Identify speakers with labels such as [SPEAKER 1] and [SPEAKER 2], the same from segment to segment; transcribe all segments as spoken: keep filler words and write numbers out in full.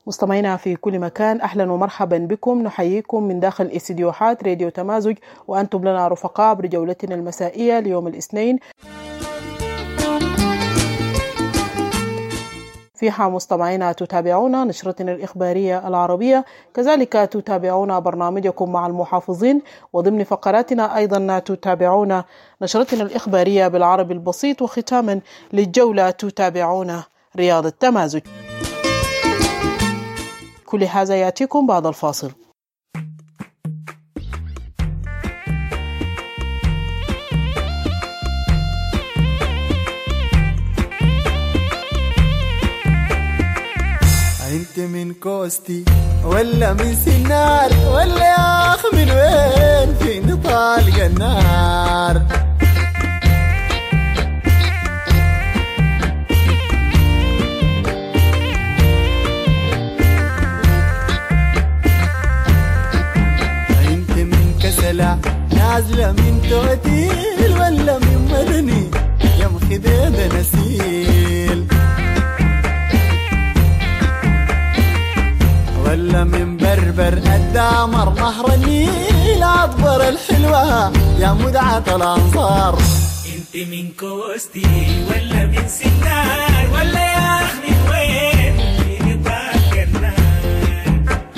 [SPEAKER 1] مستمعينا في كل مكان، أهلا ومرحبا بكم. نحييكم من داخل استديوهات راديو تمازج، وأنتم لنا رفقاء عبر جولتنا المسائية ليوم الاثنين. فيها مستمعينا تتابعون نشرتنا الإخبارية العربية، كذلك تتابعون برنامجكم مع المحافظين، وضمن فقراتنا أيضا تتابعون نشرتنا الإخبارية بالعربي البسيط، وختاما للجولة تتابعون رياض تمازج. كل هذا يأتيكم بعد الفاصل.
[SPEAKER 2] انت من كوستي ولا من سنار ولا يا اخ من وين فين طالق النار؟ انت من كسلة نازلة من توتيل ولا من مدني يا مخديد نسيل؟ ولا من بربر الدامر نهر النيل عطبر الحلوة يا مدعة الأنصار؟
[SPEAKER 3] انت من كوستي ولا من سنار ولا يا اخ من وين في نطاق النار؟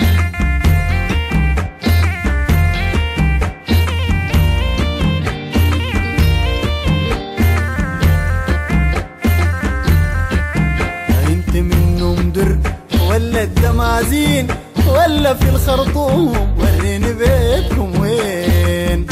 [SPEAKER 2] انت من نمدر ولا الدمازين ولا في الخرطوم؟ وريني بيتكم وين؟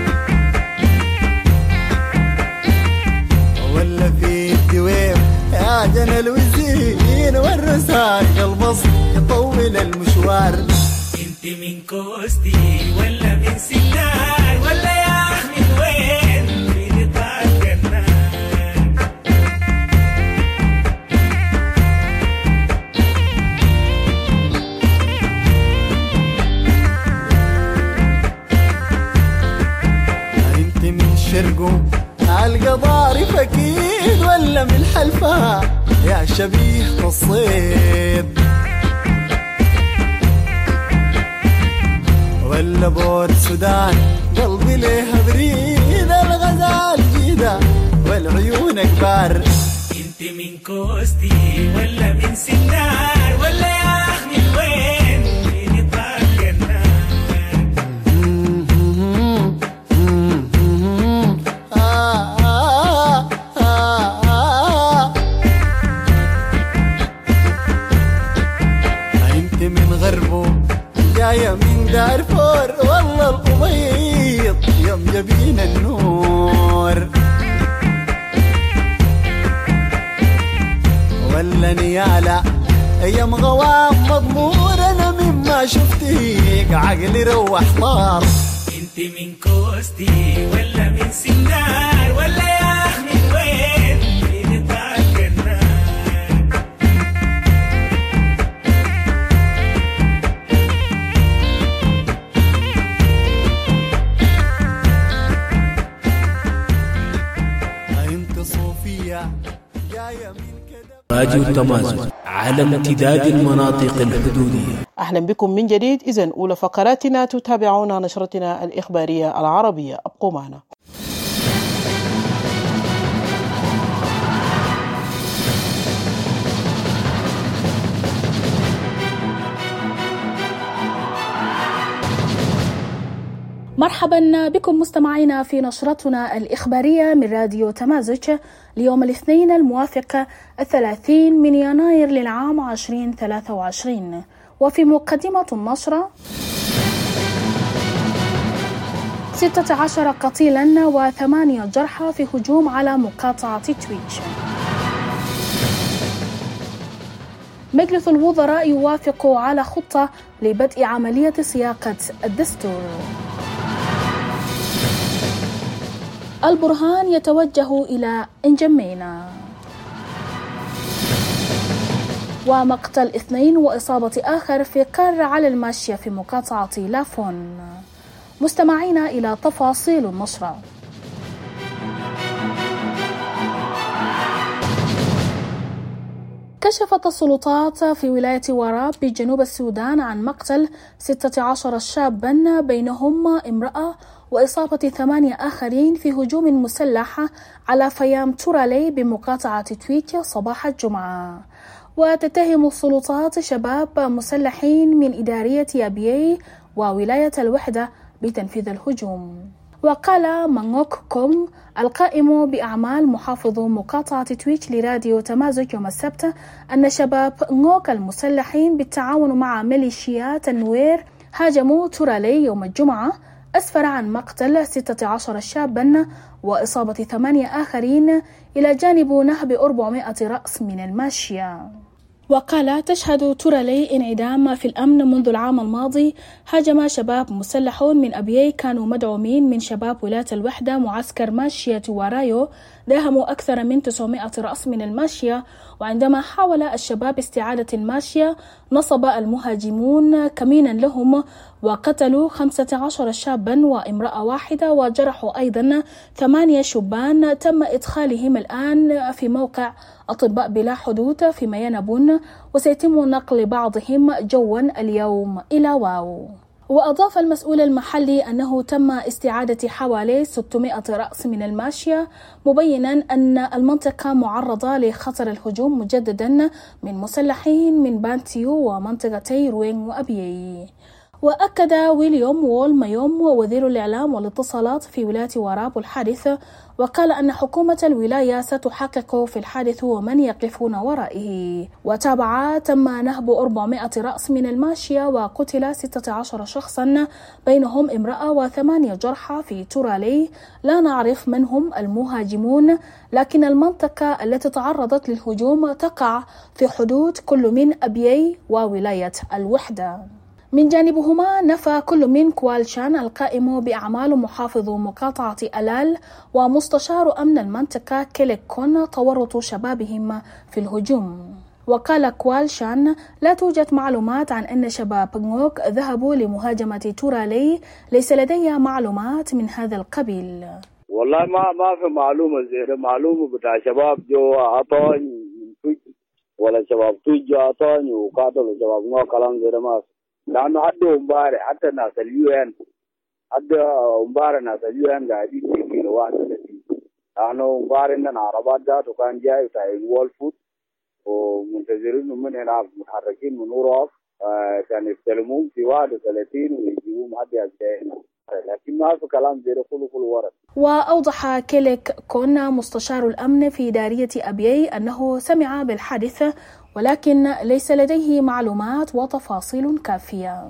[SPEAKER 2] ولا في الدويم يا جنى الوزين والرسال البص يطول المشوار؟
[SPEAKER 3] انت من كوستي ولا من سنار ولا يا اخ من وين في نطاق النار؟
[SPEAKER 2] شرقو القضارف اكيد ولا من حلفها يا شبيه الصيد؟ ولا بور سودان قلبي ليها بريد الغزال جيدة والعيون كبار؟
[SPEAKER 3] انت من كوستي ولا من سنار ولا يا اخ من وين في نطاق النار؟
[SPEAKER 2] جاية من دارفور والله القبيط يوم جبين النور؟ ولا نيالة ايام غوام مضمور؟ انا مما شفتيك عقلي روح طار.
[SPEAKER 3] انت من كوستي ولا من سنار ولا يا اخ من وين في نطاق النار؟
[SPEAKER 4] راديو تمازج على امتداد المناطق الحدودية.
[SPEAKER 1] أهلا بكم من جديد. إذن أولى فقراتنا تتابعون نشرتنا الإخبارية العربية، أبقوا معنا.
[SPEAKER 5] مرحبا بكم مستمعينا في نشرتنا الإخبارية من راديو تمازج ليوم الاثنين الموافق الثلاثين من يناير للعام عشرين ثلاثة وعشرين. وفي مقدمة النشرة: ستة عشر قتيلا وثمانية جرحى في هجوم على مقاطعة تويتش. مجلس الوزراء يوافق على خطة لبدء عملية صياغة الدستور. البرهان يتوجه إلى إنجمينا. ومقتل اثنين وإصابة آخر في قارة على الماشية في مقاطعة لافون. مستمعين إلى تفاصيل النشرة. كشفت السلطات في ولاية وراب بجنوب السودان عن مقتل ستة عشر شابا بينهم امرأة وإصابة ثمانية آخرين في هجوم مسلح على فيام تورالي بمقاطعة تويتش صباح الجمعة. وتتهم السلطات شباب مسلحين من إدارية أبيي وولاية الوحدة بتنفيذ الهجوم. وقال مانغوك كوم القائم بأعمال محافظ مقاطعة تويتش لراديو تمازج يوم السبت أن شباب نغوك المسلحين بالتعاون مع ميليشيات النوير هاجموا تورالي يوم الجمعة، أسفر عن مقتل ستة عشر شابا وإصابة ثمانية آخرين إلى جانب نهب أربعمائة رأس من الماشية. وقال تشهد تورالي انعدام في الأمن منذ العام الماضي. هاجم شباب مسلحون من أبيي كانوا مدعومين من شباب ولاية الوحدة معسكر ماشية وارايو، داهموا أكثر من تسعمائة رأس من الماشية. وعندما حاول الشباب استعادة الماشية نصب المهاجمون كمينا لهم وقتلوا خمسة عشر شابا وامرأة واحدة وجرحوا أيضا ثمانية شبان تم إدخالهم الآن في موقع أطباء بلا حدود في ميانبون، وسيتم نقل بعضهم جوا اليوم إلى واو. وأضاف المسؤول المحلي أنه تم استعادة حوالي ستمائة رأس من الماشية، مبينا أن المنطقة معرضة لخطر الهجوم مجددا من مسلحين من بانتيو ومنطقتي روين وأبيي. وأكد ويليام وول مايوم وزير الإعلام والاتصالات في ولاية وراب الحادث، وقال أن حكومة الولاية ستحقق في الحادث ومن يقفون ورائه. وتابع تم نهب أربعمائة رأس من الماشية وقتل ستة عشر شخصا بينهم امرأة وثمانية جرحى في تورالي. لا نعرف من هم المهاجمون، لكن المنطقة التي تعرضت للهجوم تقع في حدود كل من أبيي وولاية الوحدة. من جانبهما نفى كل من كوالشان القائم بأعمال محافظ مقاطعة ألال ومستشار أمن المنطقة كيليك كون تورط شبابهم في الهجوم. وقال كوالشان لا توجد معلومات عن أن شباب نغوك ذهبوا لمهاجمة تورالي، ليس لدي معلومات من هذا القبيل.
[SPEAKER 6] والله ما ما في معلومة زي معلومة بتاع شباب جو عطاني ولا شباب توجي عطاني وقاتلوا شباب نغوك كلام زي ما، لأنه حد مبارك حتى ناس اليو ان حد مبارك ناس اليو ان قاعدين في كيلو واحد وثلاثين، لأنه مبارك إننا عربات ذات وكان جاي بتاع وول فود ومنتظرين من هنا متحركين من وراء كان يستلمون في واحد وثلاثين ويجيبون حد يجينا، لكن ما في كلام زي كله كله ورد.
[SPEAKER 5] وأوضح كيليك كون مستشار الأمن في إدارية أبيي أنه سمع بالحادث ولكن ليس لديه معلومات وتفاصيل كافية.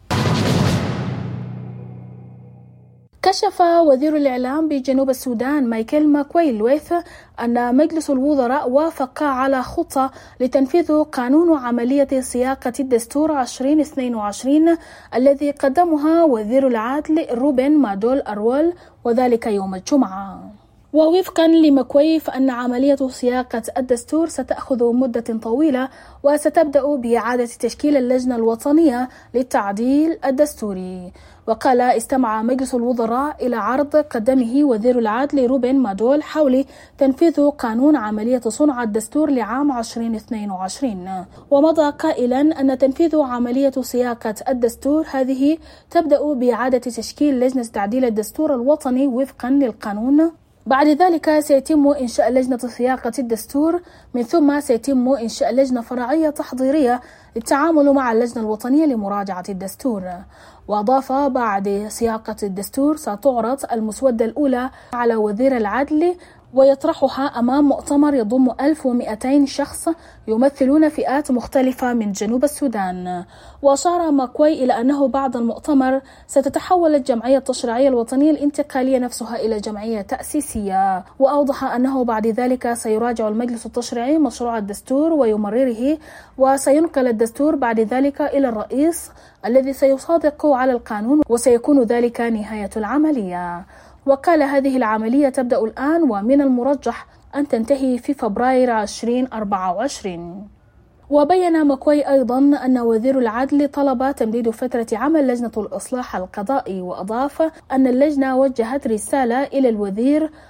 [SPEAKER 5] كشف وزير الإعلام بجنوب السودان مايكل ماكوي لويث أن مجلس الوزراء وافق على خطة لتنفيذ قانون عملية صياغة الدستور عشرين اثنين وعشرين الذي قدمها وزير العدل روبن مادول أرول، وذلك يوم الجمعة. ووفقا لمكوي فإن عملية صياغة الدستور ستأخذ مدة طويلة وستبدأ بإعادة تشكيل اللجنة الوطنية للتعديل الدستوري. وقال استمع مجلس الوزراء إلى عرض قدمه وزير العدل روبن مادول حول تنفيذ قانون عملية صنع الدستور لعام عشرين اثنين وعشرين، ومضى قائلا أن تنفيذ عملية صياغة الدستور هذه تبدأ بإعادة تشكيل لجنة تعديل الدستور الوطني وفقا للقانون. بعد ذلك سيتم إنشاء لجنة صياغة الدستور، من ثم سيتم إنشاء لجنة فرعية تحضيرية للتعامل مع اللجنة الوطنية لمراجعة الدستور. وأضاف بعد صياغة الدستور ستعرض المسودة الأولى على وزير العدل ويطرحها أمام مؤتمر يضم ألف ومئتين شخص يمثلون فئات مختلفة من جنوب السودان. وأشار ماكوي إلى أنه بعد المؤتمر ستتحول الجمعية التشريعية الوطنية الانتقالية نفسها إلى جمعية تأسيسية. وأوضح أنه بعد ذلك سيراجع المجلس التشريعي مشروع الدستور ويمرره، وسينقل الدستور بعد ذلك إلى الرئيس الذي سيصادق على القانون، وسيكون ذلك نهاية العملية. وقال هذه العملية تبدأ الآن ومن المرجح أن تنتهي في فبراير ألفين وأربعة وعشرين. وبين ماكوي أيضا أن وزير العدل طلب تمديد فترة عمل لجنة الإصلاح القضائي، وأضاف أن اللجنة وجهت رسالة إلى الوزير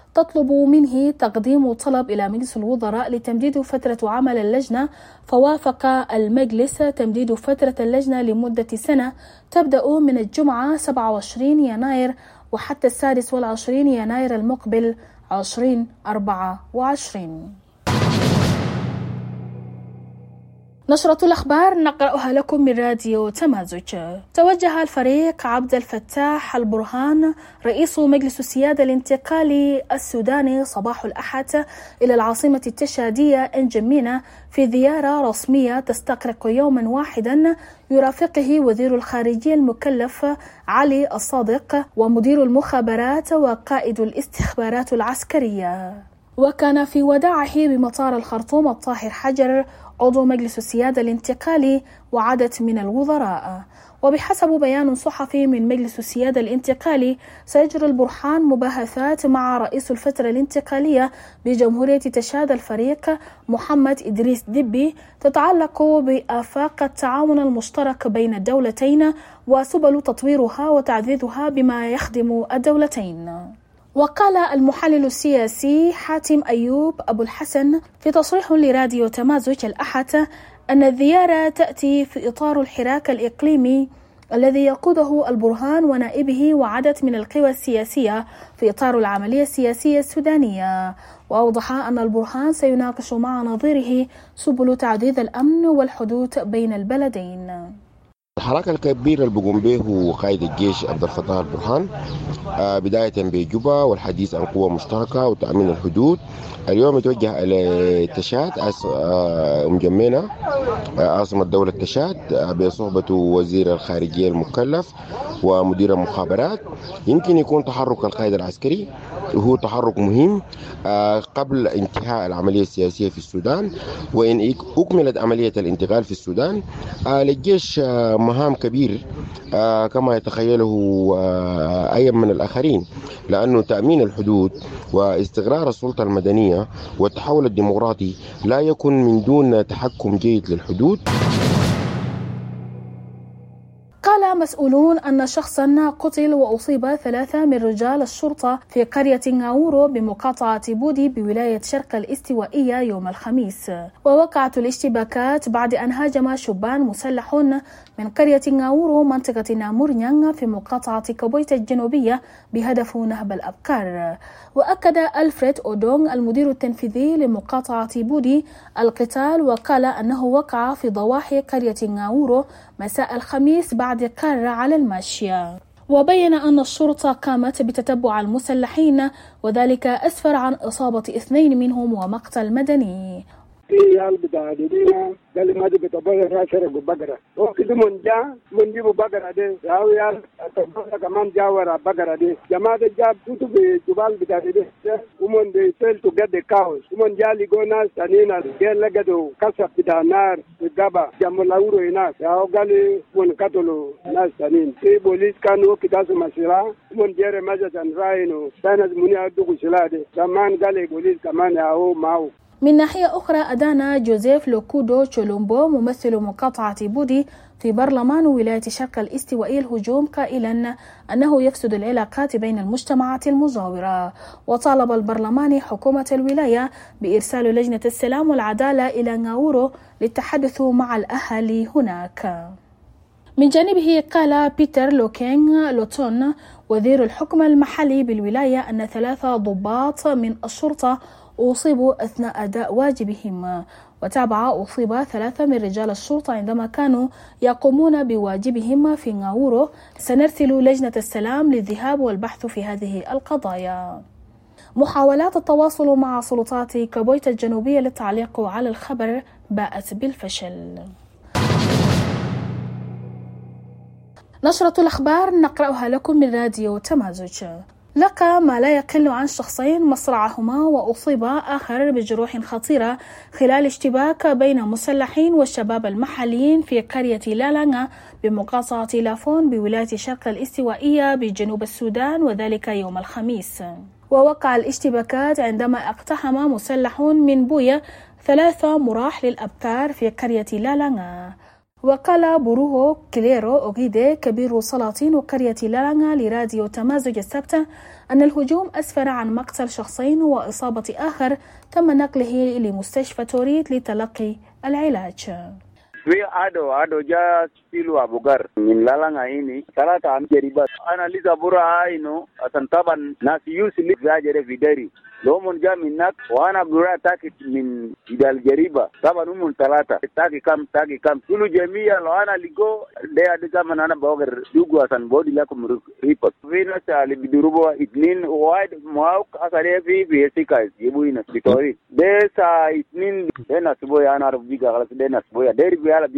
[SPEAKER 5] تطلب منه تقديم طلب إلى مجلس الوزراء لتمديد فترة عمل اللجنة، فوافق المجلس تمديد فترة اللجنة لمدة سنة تبدأ من الجمعة سبعة وعشرين يناير وحتى السادس والعشرين يناير المقبل عشرين أربعة وعشرين. نشرة الأخبار نقرأها لكم من راديو تمازج. توجه الفريق عبد الفتاح البرهان رئيس مجلس السيادة الانتقالي السوداني صباح الأحد إلى العاصمة التشادية إنجمينا في زيارة رسمية تستغرق يوما واحدا يرافقه وزير الخارجية المكلف علي الصادق ومدير المخابرات وقائد الاستخبارات العسكرية. وكان في وداعه بمطار الخرطوم الطاهر حجر عضو مجلس السيادة الانتقالي وعدد من الوزراء. وبحسب بيان صحفي من مجلس السيادة الانتقالي، سيجري البرهان مباحثات مع رئيس الفترة الانتقالية بجمهورية تشاد الفريق محمد إدريس دبي تتعلق بآفاق التعاون المشترك بين الدولتين وسبل تطويرها وتعزيزها بما يخدم الدولتين. وقال المحلل السياسي حاتم أيوب أبو الحسن في تصريح لراديو تمازج الأحد أن الزيارة تأتي في إطار الحراك الإقليمي الذي يقوده البرهان ونائبه وعدد من القوى السياسية في إطار العملية السياسية السودانية. وأوضح أن البرهان سيناقش مع نظيره سبل تعزيز الأمن والحدود بين البلدين.
[SPEAKER 7] الحراك الكبير اللي بيقوم به قائد الجيش عبد الفتاح البرهان بداية بجوبا والحديث عن قوة مشتركة وتأمين الحدود. اليوم يتوجه إلى تشاد أم جمينة عاصمة دولة تشاد بصحبة وزير الخارجية المكلف ومدير المخابرات. يمكن يكون تحرك القائد العسكري وهو تحرك مهم قبل انتهاء العملية السياسية في السودان، وإن أكملت عملية الانتقال في السودان للجيش مهام كبير كما يتخيله أي من الآخرين، لأنه تأمين الحدود واستقرار السلطة المدنية والتحول الديمقراطي لا يكون من دون تحكم جيد للحدود.
[SPEAKER 5] قال مسؤولون أن شخصا قتل وأصيب ثلاثة من رجال الشرطة في قرية ناورو بمقاطعة بودي بولاية شرق الاستوائية يوم الخميس. ووقعت الاشتباكات بعد أن هاجم شبان مسلحون من قرية ناورو منطقة نامورنيان في مقاطعة كابويتا الجنوبية بهدف نهب الأبكار. وأكد ألفريد أودونغ المدير التنفيذي لمقاطعة بودي القتال، وقال أنه وقع في ضواحي قرية ناورو مساء الخميس بعد قرر على الماشية. وبين أن الشرطة قامت بتتبع المسلحين وذلك أسفر عن إصابة اثنين منهم ومقتل مدني.
[SPEAKER 8] يال بدادينا قال ما دي بتبغى راشر ببقرة وكده من جا من جيب بقرة ده ياو يال تبغى كمان جاورا بقرة ده جماعة جاب كتب جبال بدادي ده ومن they fail to get the cows ومن جا لقونا سنين قال لقدو كسب بتاع نار الجبا جملاورو هناك ياو قال من قتلوا ناس سنين في بوليس كانوا كده مسيرة ومن جرى مجد راينو سنة مني أدوك سلادة كمان قال بوليس كمان ياو ماو.
[SPEAKER 5] من ناحية أخرى، أدان جوزيف لوكودو تشولومبو ممثل مقاطعة بودي في برلمان ولاية شرق الاستوائي الهجوم قائلا أنه يفسد العلاقات بين المجتمعات المجاورة. وطالب البرلمان حكومة الولاية بإرسال لجنة السلام والعدالة إلى ناورو للتحدث مع الأهالي هناك. من جانبه قال بيتر لوكينغ لوتون وزير الحكم المحلي بالولاية أن ثلاثة ضباط من الشرطة أصيبوا أثناء أداء واجبهم. وتابع أصيب ثلاثة من رجال الشرطة عندما كانوا يقومون بواجبهم في ناورو. سنرسل لجنة السلام للذهاب والبحث في هذه القضايا. محاولات التواصل مع سلطات كابويتا الجنوبية للتعليق على الخبر باءت بالفشل. نشرة الأخبار نقرأها لكم من راديو تمازج. لقى ما لا يقل عن شخصين مصرعهما وأصيب آخر بجروح خطيرة خلال اشتباك بين مسلحين والشباب المحليين في قرية لالانغا بمقاطعة لافون بولاية شرق الاستوائية بجنوب السودان، وذلك يوم الخميس. ووقع الاشتباكات عندما اقتحم مسلحون من بويا ثلاثة مراح للأبكار في قرية لالانغا. وقال بروهو كليرو أوغيدي كبير سلاطين قرية لالانغا لراديو تمازج السبت أن الهجوم أسفر عن مقتل شخصين وإصابة آخر تم نقله لمستشفى توريت لتلقي العلاج.
[SPEAKER 6] في ado ado ja silu abugar min lalanga ini salata am jeriba analiza bura aino asantaban nas yusli zajere vidari lomon ja minnak wana bura taki min idal jeriba taban umun salata taki kam taki kam sulu jemia lo ana ligo de adiga manana boger dugu asan bodi lakum report vina sali bidurubo itnin wide mauk asare fi besika yebuina story de sa itnin de nasboya ana rubiga galas de nasboya de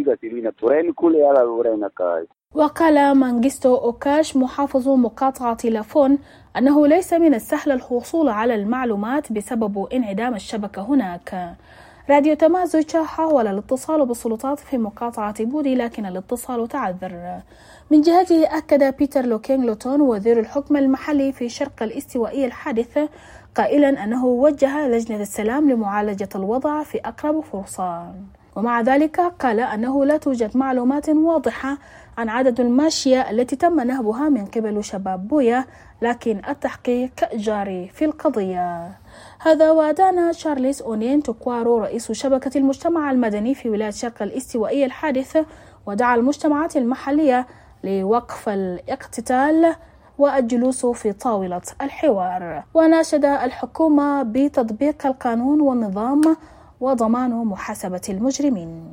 [SPEAKER 5] وقال مانغيستو أوكاش محافظ مقاطعة لافون أنه ليس من السهل الحصول على المعلومات بسبب انعدام الشبكة هناك. راديو تمازج حاول الاتصال بالسلطات في مقاطعة بودي لكن الاتصال تعذر. من جهته أكد بيتر لوكينغ لوتون وزير الحكم المحلي في شرق الاستوائي الحادث قائلا أنه وجه لجنة السلام لمعالجة الوضع في أقرب فرصة. ومع ذلك قال أنه لا توجد معلومات واضحة عن عدد الماشية التي تم نهبها من قبل شباب بويا، لكن التحقيق جاري في القضية. هذا ودان شارليس أونين توكوارو رئيس شبكة المجتمع المدني في ولاية شرق الاستوائية الحادث، ودعا المجتمعات المحلية لوقف الاقتتال والجلوس في طاولة الحوار، وناشد الحكومة بتطبيق القانون والنظام وضمان محاسبة المجرمين.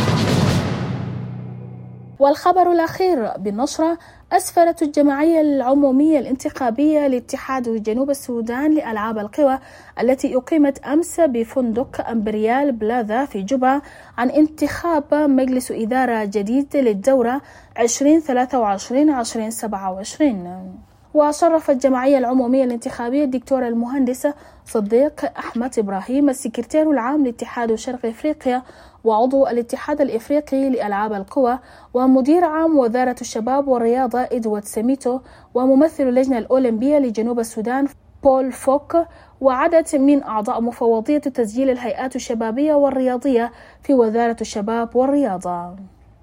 [SPEAKER 5] والخبر الأخير بالنشرة: أسفرت الجمعية العمومية الانتخابية لاتحاد جنوب السودان لألعاب القوى التي أقيمت أمس بفندق أمبريال بلاذا في جوبا عن انتخاب مجلس إدارة جديد للدورة عشرين ثلاثة وعشرين عشرين سبعة وعشرين. وشرف الجمعية العمومية الانتخابية الدكتور المهندس صديق أحمد إبراهيم السكرتير العام لاتحاد شرق إفريقيا وعضو الاتحاد الإفريقي لألعاب القوى ومدير عام وزارة الشباب والرياضة إدوارد سميتو وممثل اللجنة الأولمبية لجنوب السودان بول فوك وعدد من أعضاء مفوضية تسجيل الهيئات الشبابية والرياضية في وزارة الشباب والرياضة.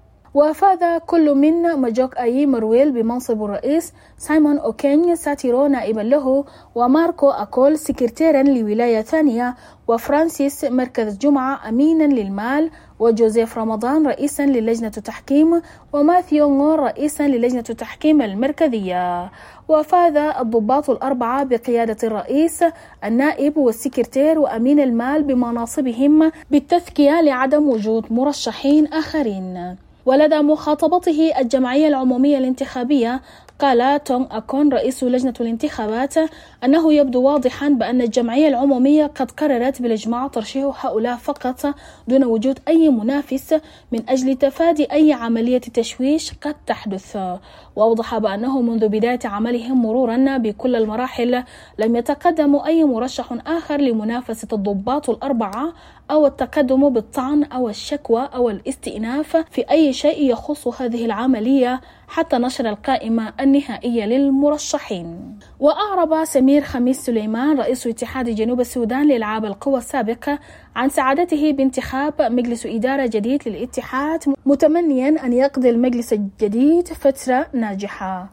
[SPEAKER 5] وفاز كل من ماجوك أي مرويل بمنصب الرئيس، سايمون أوكيني ساتيرو نائبا له، وماركو أكول سكرتيرا لولاية ثانية، وفرانسيس مركز جمعة أمينا للمال، وجوزيف رمضان رئيسا للجنة التحكيم، وماثيو نور رئيسا للجنة التحكيم المركزية. وفاز الضباط الأربعة بقيادة الرئيس، النائب والسكرتير وأمين المال بمناصبهم بالتذكية لعدم وجود مرشحين آخرين. ولدى مخاطبته الجمعية العمومية الانتخابية قال تونغ أكون رئيس لجنة الانتخابات أنه يبدو واضحا بأن الجمعية العمومية قد قررت بالإجماع ترشيح هؤلاء فقط دون وجود أي منافس من أجل تفادي أي عملية تشويش قد تحدث. وأوضح بأنه منذ بداية عملهم مرورا بكل المراحل لم يتقدم أي مرشح آخر لمنافسة الضباط الأربعة أو التقدم بالطعن أو الشكوى أو الاستئناف في أي شيء يخص هذه العملية حتى نشر القائمة النهائية للمرشحين. وأعرب سمير خميس سليمان رئيس اتحاد جنوب السودان لألعاب القوى السابق عن سعادته بانتخاب مجلس إدارة جديد للاتحاد، متمنيا أن يقضي المجلس الجديد فترة ناجحة.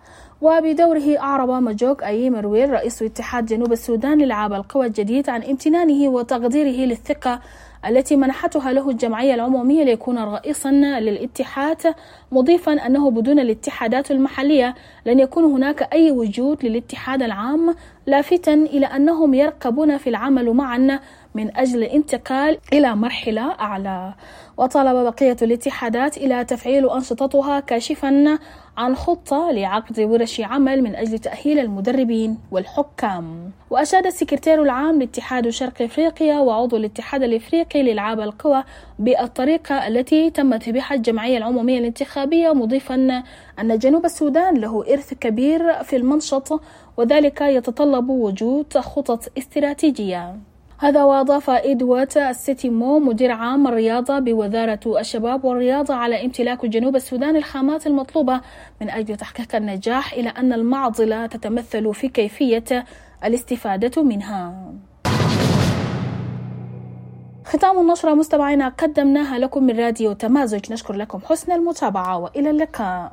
[SPEAKER 5] وبدوره أعرب ماجوك أي مرويل رئيس اتحاد جنوب السودان لألعاب القوى الجديد عن امتنانه وتقديره للثقة التي منحتها له الجمعية العمومية ليكون رئيسا للاتحاد، مضيفا أنه بدون الاتحادات المحلية لن يكون هناك أي وجود للاتحاد العام، لافتا إلى أنهم يرقبون في العمل معا من أجل الانتقال إلى مرحلة أعلى. وطالب بقية الاتحادات إلى تفعيل أنشطتها، كاشفا عن خطة لعقد ورش عمل من أجل تأهيل المدربين والحكام. وأشاد السكرتير العام لاتحاد شرق إفريقيا وعضو الاتحاد الإفريقي لألعاب القوى بالطريقة التي تمت بها الجمعية العمومية الانتخابية، مضيفا أن جنوب السودان له إرث كبير في المنشط وذلك يتطلب وجود خطط استراتيجية. هذا وأضاف إدوارد سيتيمو مدير عام الرياضة بوزارة الشباب والرياضة على امتلاك جنوب السودان الخامات المطلوبة من أجل تحقيق النجاح، إلى أن المعضلة تتمثل في كيفية الاستفادة منها. ختام النشرة مستمعينا قدمناها لكم من راديو تمازج. نشكر لكم حسن المتابعة وإلى اللقاء.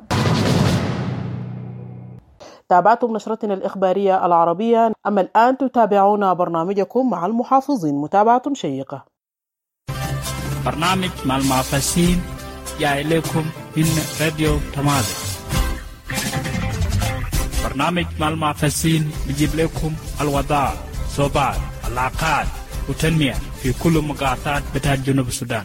[SPEAKER 1] تابعتم نشرتنا الإخبارية العربية. أما الآن تتابعون برنامجكم مع المحافظين. متابعة شيقة.
[SPEAKER 3] برنامج مع المحافظين جاء إليكم من راديو تمازج. برنامج مع المحافظين بيجيب لكم الوضع صوبات العقاد وتنمية في كل مقاطعات بتاع جنوب السودان.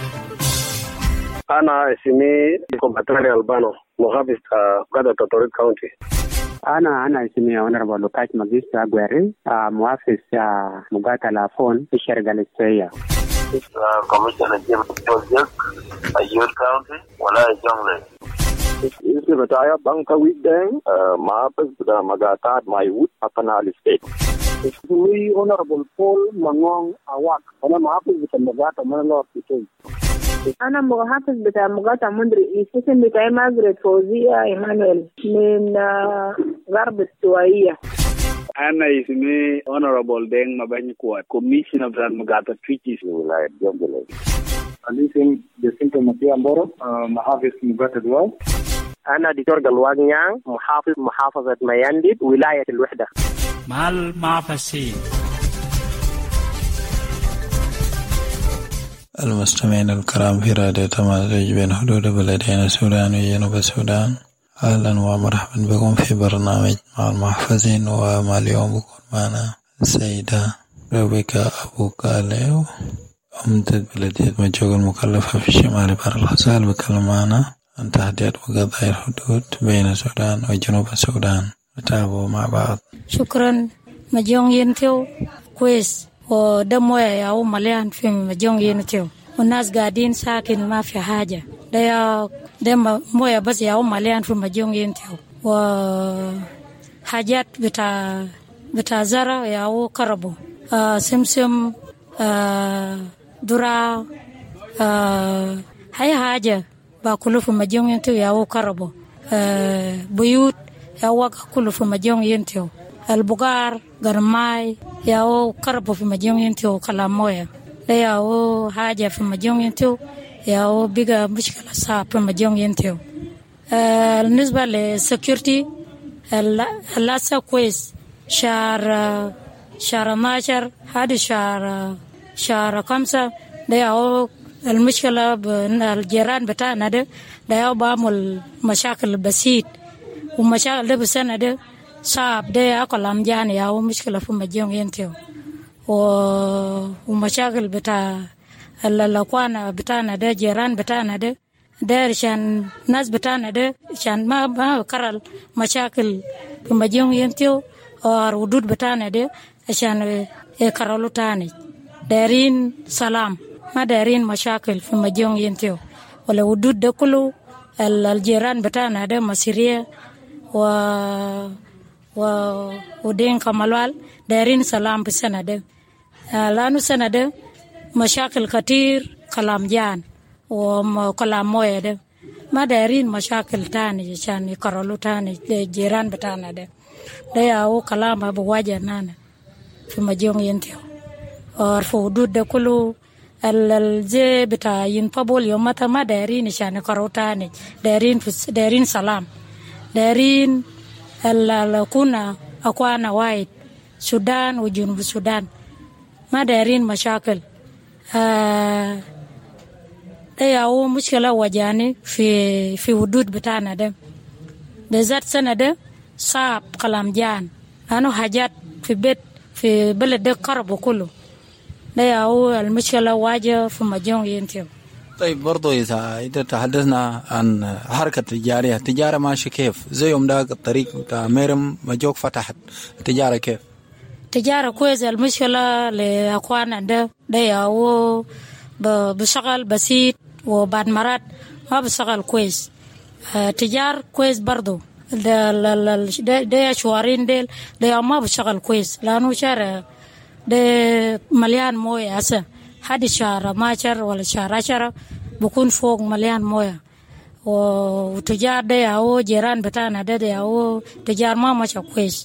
[SPEAKER 9] أنا اسمي كومباتري البانو محافظ قادة تطوريد كاونتي.
[SPEAKER 10] أنا أنا اسمي أونربل لوكاش ماجيس أغواري محافظ مقاطعة لافون في الشرق الاستوائية.
[SPEAKER 11] كوميشنر جيمس جوزيف أيور كاونتي ولا جونغلي.
[SPEAKER 9] اسمي بتاعي بانكا ويدين محافظ بتاع مقاطعة مايوت أبنا الستيت. اسمي أونربل بول مانغون أواك. أنا محافظ بتاع مقاطعة منلور كيتوي.
[SPEAKER 12] أنا محافظ بتاع مقاطعة مندري. اسم بتاعي مازريت فوزية إيمانويل من غرب السوائية.
[SPEAKER 6] أنا اسمي Honorable دين مباني كوات كوميشنر بتاع مقاطعة تريتشيز ولاية جونغلي.
[SPEAKER 9] أنا اسمي جاسينتو ماتيا مبورو محافظ مقاطعة دواو.
[SPEAKER 10] أنا دكتور قلوان نيان محافظ محافظة ميانديد ولاية الوحدة.
[SPEAKER 3] مع المحافظين.
[SPEAKER 13] المستمعين الكرام في راديو تمازج بين حدود بلدين السودان وجنوب السودان، أهلا ومرحبا بكم في برنامج مع المحافظين. وما اليوم بكون معنا السيدة روبيكا أبو كاليو أمدد بلدية مجوغ المكلفة في شمال بحر الغزال، بكلم معنا عن تحديد وقضايا الحدود بين السودان وجنوب السودان. نتابعوا مع بعض.
[SPEAKER 14] شكرا. مجوغ ينتيو كويس ودموية ياو مليان في مجوغ ينتيو، والناس قاعدين ساكن ما في حاجة. ده ده موية بس ياو مليان في مجوغ ينتيو، وحاجات بتاع بتاع زرع ياو كربو آه سمسم آه درا آه هاي حاجة باكلو في مجوغ ينتيو ياو كربو آه بيوت ياو كله في مجوغ ينتيو. البقار غرماي ياو كربو في مجوغ ينتيو كلامويا. ده ياو حاجة في مجوغ ينتيو ياو بيجا مشكلة صعب في مجوغ ينتيو. آه بالنسبة للسكيورتي اللاسة كويس. شهر شهر اثناشر هذا شهر شهر خمسة ده ياو المشكلة بالجيران بتاعنا ده ده ياو بعمل مشاكل بسيط، ومشاكل ده بسنة ده صعب. ده أقل أمجان ياو مشكلة في مجيون ينتيو، ومشاكل بتاع الأقوان بتاعنا ده جيران بتاعنا ده ده عشان ناس بتاعنا ده عشان ما ما كرر مشاكل في مجيون ينتيو وردود بتاعنا ده عشان يكرروا تاني. دارين سلام، ما دارين مشاكل في مجيون ينتيو. ولا ردود ده كله الجيران بتاعنا ده مصيرية و و ودين كمالوال دارين سلام بسنة ده. لانو سنة ده مشاكل كتير كلام جان وكلام موية ده ما دارين مشاكل تاني عشان يكرروا تاني الجيران بتاعنا ده. ده ياو كلام أبو واجه نانا في مجيون ينتيو. وعرفوا ودود ده كله الزي بتاع ينطبول يوم متى ما دارين عشان يكرروا تاني. دارين دارين سلام، دارين الكونا أكوانا وايد السودان وجنوب السودان ما دارين مشاكل. آه ده ياو مشكلة وجاني في في ودود بتاعنا ده بذات سنة ده صعب كلام جان. أنا حاجات في بيت في بلد ده قرب كله. ده ياو المشكلة واجه في مجون ينتيو.
[SPEAKER 13] طيب برضو إذا إذا تحدثنا عن حركة التجارية، التجارة ماشي كيف؟ زي يوم ده الطريق بتاع ميرم مجوك فتحت، التجارة كيف؟
[SPEAKER 14] تجارة كويس. المشكلة لأخوانا ده ده ياو بشغل بسيط وبعد مرات ما بشغل كويس. تجار كويس برضو. ده ده ده شوارين ديل ده ما بشغل كويس لأنه شهر ده مليان موية هسه. هذا شهر ماشر ولا شهر عشرة بكون فوق مليان موية. وتجار ده ياو جيران بتاعنا ده ده ياو تجار ما ماشي كويس.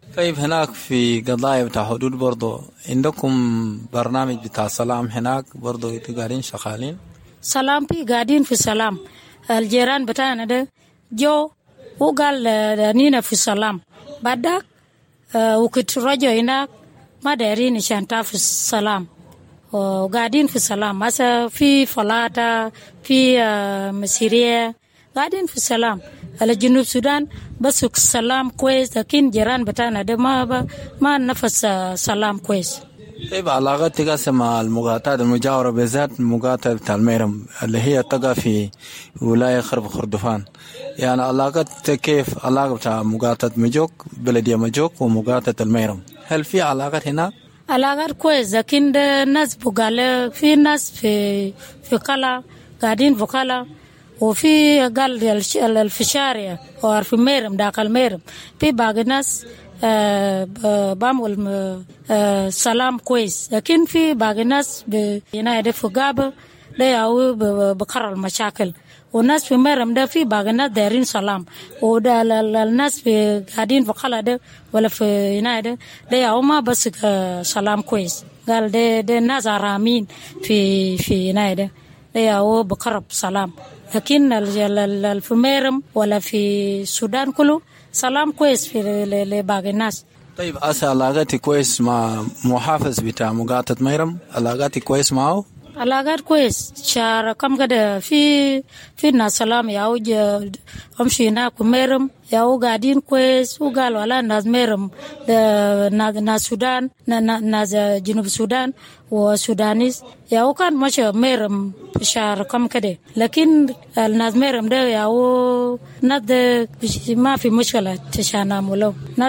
[SPEAKER 13] طيب هناك في قضايا بتاع حدود برضو عندكم برنامج بتاع سلام هناك برضو قاعدين شغالين؟
[SPEAKER 14] سلام في قاعدين في سلام. الجيران بتاعنا ده جو وقال نينا في سلام بعدك وكنت رجع هناك ما دارين عشان في السلام وقاعدين في السلام. مثلا في فلاتة في مسيرية قاعدين في السلام. على جنوب السودان بس السلام كويس لكن جيران بتاعنا ده ما ما نفس سلام كويس.
[SPEAKER 13] طيب علاقات تقاسم مع المقاطعات المجاورة بالذات المقاطعة بتاع الميرم اللي هي تقع في ولاية خرب خردفان، يعني علاقات كيف علاقة بتاع مقاطعة مجوك بلدية مجوك ومقاطعة الميرم؟ هل في علاقات هناك؟
[SPEAKER 14] علاقات كويس لكن ده ناس بقالة في ناس في في قلعة قاعدين في قلعة وفي قال الفشارية أو في ميرم داخل ميرم في باقي ناس آه بعمل آه سلام كويس لكن في باقي ناس بينادي في غابة ده ياو بكرر المشاكل. والناس في ميرم ده في باقي ناس دايرين سلام وده الناس في قاعدين في قلعة ده ولا في ينادي ده ياو ما بس سلام كويس. قال ده ده ناس رامين في في ينادي ده ياو بكرر سلام. لكن في ميرم ولا في السودان كله سلام كويس في لباقي الناس.
[SPEAKER 13] طيب أسا علاقاتي كويس مع محافظ بتاع مقاطعة ميرم؟ علاقاتي كويس معه؟
[SPEAKER 14] علاقات كويس شهر كم كده في في ناس سلام ياو أمشي هناك ميرم ياو قاعدين كويس وقال ولا ناس ميرم ناس السودان ناس جنوب السودان وسودانيس ياو كان ماشي ميرم شهر كم كده. لكن الناس ميرم ده ياو ناس ما في مشكلة تشانا مولو ناس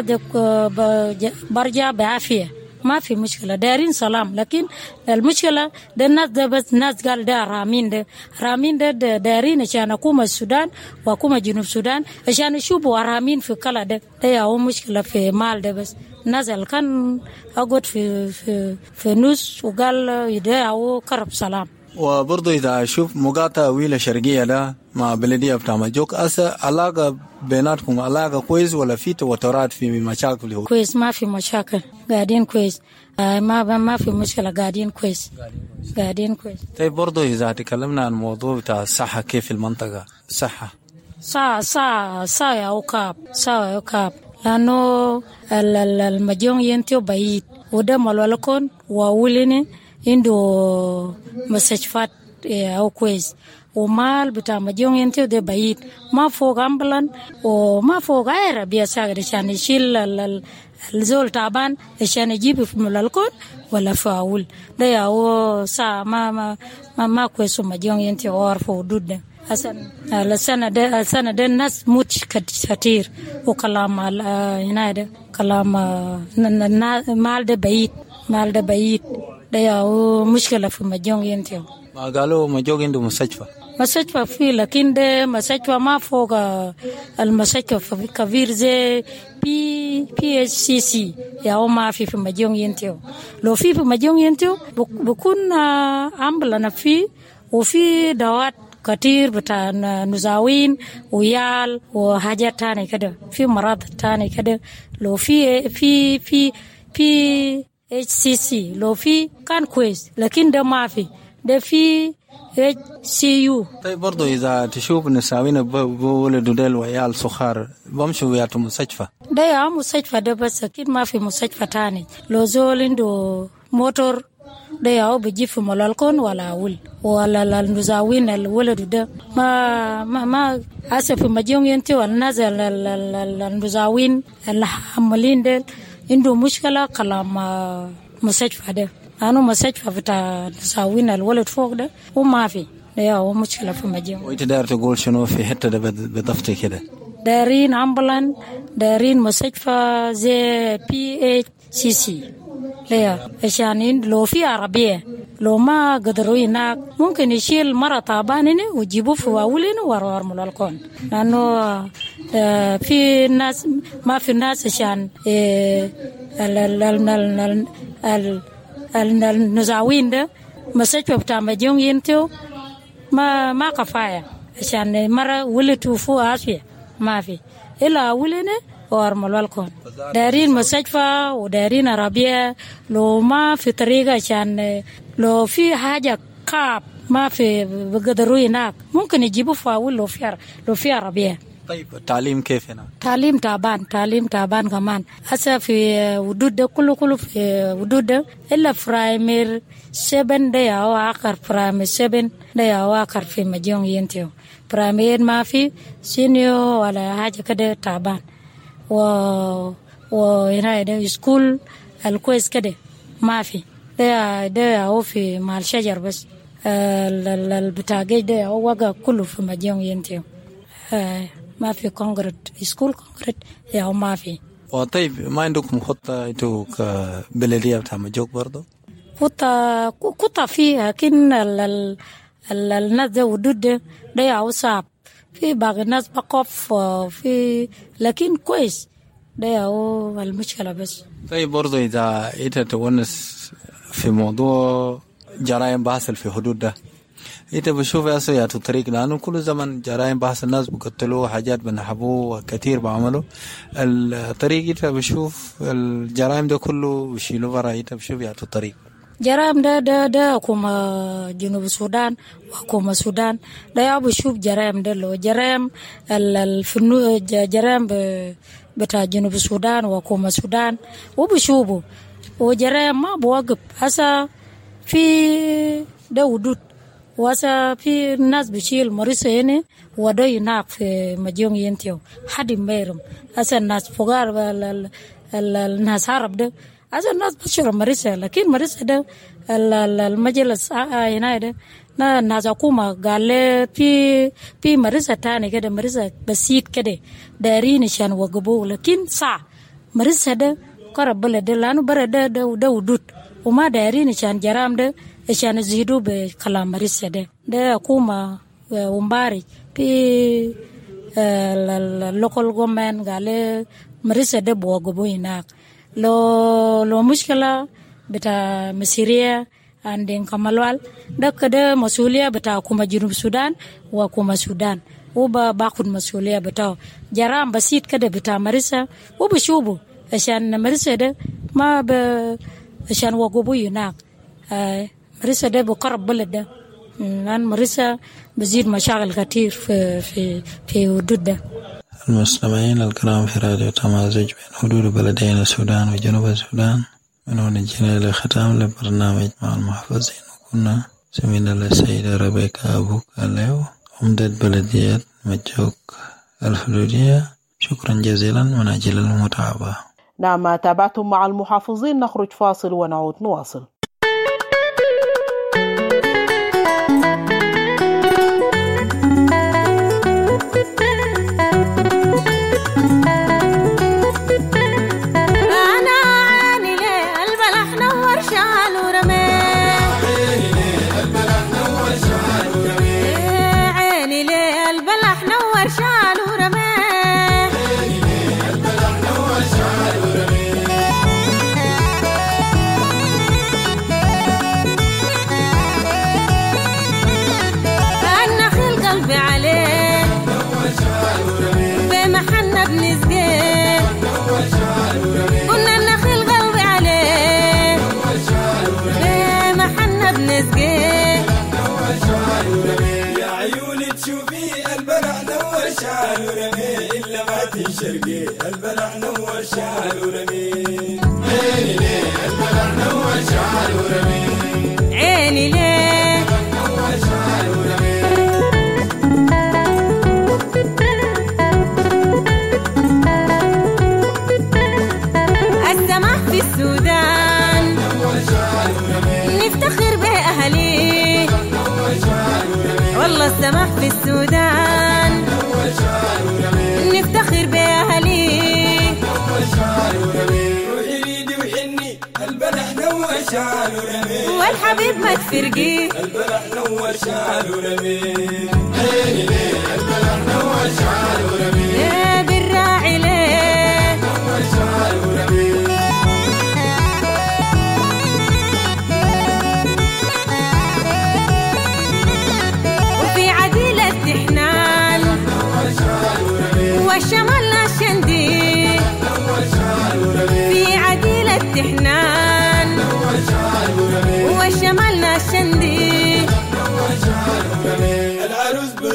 [SPEAKER 14] برجع بعافية ما في مشكلة دارين سلام. لكن المشكلة ده الناس ده بس ناس قال ده رامين ده رامين ده دارين عشان حكومة السودان وحكومة جنوب السودان عشان يشوفوا رامين في كلا ده ده ياو مشكلة في مال ده بس نزل كان أقعد في في في نص وقال يدا أو كرب سلام.
[SPEAKER 13] وبرضه إذا أشوف مقاطعة ويلة شرقية ده مع بلدية بتاع مجوك أسا علاقة بيناتكم علاقة كويس ولا في توترات في مشاكل؟ هو
[SPEAKER 14] كويس ما في مشاكل قاعدين كويس آه ما ما في مشكلة قاعدين كويس قاعدين كويس.
[SPEAKER 13] طيب برضه إذا تكلمنا عن موضوع بتاع الصحة كيف المنطقة الصحة؟
[SPEAKER 14] صا صا صا يا وكاب صا يا وكاب لأنه المجون ينتو بعيد وده ملولكون وأوليني عنده مستشفيات أو كويس ومال بتاع مجون ينتو ده بعيد ما فوق أمبلان وما فوق غير بيساعد عشان يشيل الزول تعبان عشان يجيب في ملولكون ولا فاول ده يا هو سا ما ما ما, ما كويس مجون ينتو عارفه حدود ده أصلا السنة ده السنة ده الناس موت كتير وكلام هنا ده كلام مال ده بعيد مال ده بعيد ده يا هو مشكلة في مجون ينتو.
[SPEAKER 13] ما قالوا مجون عنده مستشفى
[SPEAKER 14] مستشفى فيه لكن ده مستشفى ما فوق المستشفى كبير زي بي بي اتش سي سي يا هو ما في في مجون ينتو. لو في في مجون ينتو بكون أمبلنا فيه وفي دوات كتير بتاع نزاوين ويال وحاجات تاني كده في مرض تاني كده. لو في في في في اتش سي سي لو في كان كويس لكن ده ما في ده في اتش سي يو.
[SPEAKER 13] طيب برضو إذا تشوف نساوين بولدوا ديل ويال صخار بمشوا وياتوا مستشفى
[SPEAKER 14] ده يا مستشفى ده بس أكيد ما في مستشفى تاني. لو زول عنده موتور ده ياو بيجي في ملالكون ولا أول ولا النزاوين الولد ده ما ما ما أسف مجيون ينتي والناس النزاوين الحملين ده عنده مشكلة كلام مستشفى ده أنا مستشفى بتاع نزاوين الولد فوق ده وما في ده ياو مشكلة في مجيون.
[SPEAKER 13] وإنت داير تقول شنو في حتة ده بضفتي كده؟
[SPEAKER 14] دارين أمبلان دارين مستشفى زي بي اتش سي سي ليه عشان لو في عربية لو ما قدروا هناك ممكن يشيل مرة تعبانين ويجيبوه في واولين وروار ملالكون لأنه في ناس ما في ناس عشان النزاوين ده مستشفى بتاع مجون ينتو ما ما كفاية عشان مرة ولدوا فوق عافية ما في إلا أولين وارمل والكون دارين مستشفى ودارين عربية لو ما في طريقة عشان لو في حاجة كاب ما في بقدروا هناك ممكن يجيبوا فاول لو في لو في عربية.
[SPEAKER 13] طيب التعليم كيف هنا؟
[SPEAKER 14] تعليم تعبان تعليم تعبان كمان هسه في ودود ده كله كله في ودود ده إلا برايمير سبعة ده أو آخر برايمير سبعة ده أو آخر في مجيون ينتيو برايمير ما في سينيو ولا حاجة كده تعبان و وهنا ده سكول الكويس كده ما في ده ده أو في مع الشجر بس البتاعي ده أو وقع كله في مجيون ينتيو ما في كونغرت سكول كونغرت يا ما في.
[SPEAKER 13] وطيب ما عندكم خطة انتوا كبلدية بتاع مجوك برضه؟
[SPEAKER 14] خطة خطة فيها لكن ال ال ال الناس ده ودود ده ده يا صعب في باقي الناس بقف في لكن كويس ده يا المشكلة بس.
[SPEAKER 13] طيب برضه إذا إنت تونس في موضوع جرائم بحث في حدود ده إنت بشوف يا سيا الطريق لأنه كل زمن جرائم بحث الناس بقتلوا حاجات بنحبوا كثير بعملوا الطريق إنت بشوف الجرائم ده كله بيشيلوا برا إنت بشوف يا الطريق
[SPEAKER 14] جرائم ده ده ده حكومة جنوب السودان وحكومة السودان ده يا بشوف جرائم ده لو جرائم الفنو جرائم بتاع جنوب السودان وحكومة السودان وبشوفوا وجرائم ما بوقف هسا في ده ودود واسا في الناس بيشيل مريض هنا وده هناك في مجيون ينتيو حد ميرم هسا الناس فقار الناس عرب ده هسا الناس بشرب مريض لكن مريض ده المجلس هنا ده الناس حكومة قال في في مريض تاني كده مريض بسيط كده دارين عشان وقبوه لكن صح مريض ده قرب بلد لانه برد ده ده ودود وما دارين عشان جرام ده عشان يزيدوا بكلام مريض ده ده حكومة ومبارك في اللوكال جومنت قال مريض ده بوقبوه هناك لو لو مشكلة بتاع مسيرية عندين كمالوال ده كده مسؤولية بتاع حكومة جنوب السودان وحكومة السودان وباخد مسؤولية بتاعه جرام بسيط كده بتاع مريض وبشوفه عشان مريض ده ما ب عشان وقبوه هناك مريض ده بقرب بلد ده لأن مريض بزيد مشاغل كتير في في في حدود ده.
[SPEAKER 13] المستمعين الكرام في راديو تمازج بين حدود بلدين السودان وجنوب السودان من هنا جينا لختام لبرنامج مع المحفظين وكنا سمينا للسيدة ربيكا أبوك الليو عمدة بلدية مجوك الحدودية. شكرا جزيلا من أجل المتابعة.
[SPEAKER 1] نعم تابعتم مع المحافظين. نخرج فاصل ونعود نواصل.
[SPEAKER 3] شرقي البلح نور شعل ورمي عيني ليه البلح نور شعل ورمي
[SPEAKER 15] عيني ليه
[SPEAKER 3] نور شعل ورمي
[SPEAKER 15] السماح في السودان
[SPEAKER 3] نور شعل ورمي
[SPEAKER 15] نفتخر بأهلي
[SPEAKER 3] نور شعل ورمي
[SPEAKER 15] والله السماح في السودان
[SPEAKER 3] نور شعل ورمي
[SPEAKER 15] نفتخر بأهلي
[SPEAKER 3] نور شعل ورمي روحي ليدي وحني البلح نور شعل ورمي
[SPEAKER 15] والحبيب ما تفرقي
[SPEAKER 3] البلح نور شعل ورمي عيني ليه البلح نور شعل ورمي
[SPEAKER 15] يا بالراعي ليه
[SPEAKER 3] نور شعل ورمي
[SPEAKER 15] وفي عديلة تحنان
[SPEAKER 3] نور شعل ورمي
[SPEAKER 15] والشمال الشندي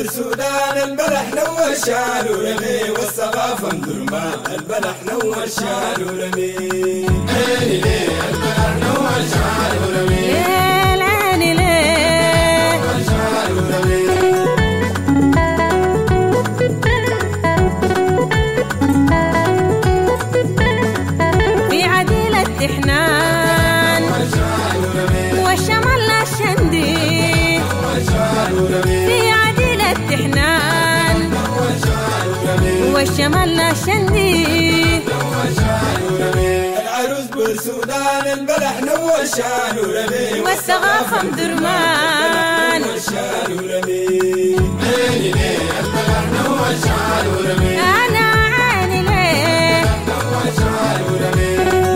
[SPEAKER 16] بالسودان البلح نور شال ورمي والثقافة مدرما البلح نور شال ورمي عيني ليه البلح نور شال ورمي
[SPEAKER 15] ليل عيني ليه
[SPEAKER 16] نور شال ورمي
[SPEAKER 15] في عديل التحنان والشمال الشندي في عديل التحنان والشمال الشندي
[SPEAKER 16] العروس بالسودان البلح نور شال ورمي
[SPEAKER 15] والثقافة مدرمان
[SPEAKER 16] نور شال ورمي عيني ليه البلح نور شال ورمي
[SPEAKER 15] أنا عيني ليه
[SPEAKER 16] نور شال ورمي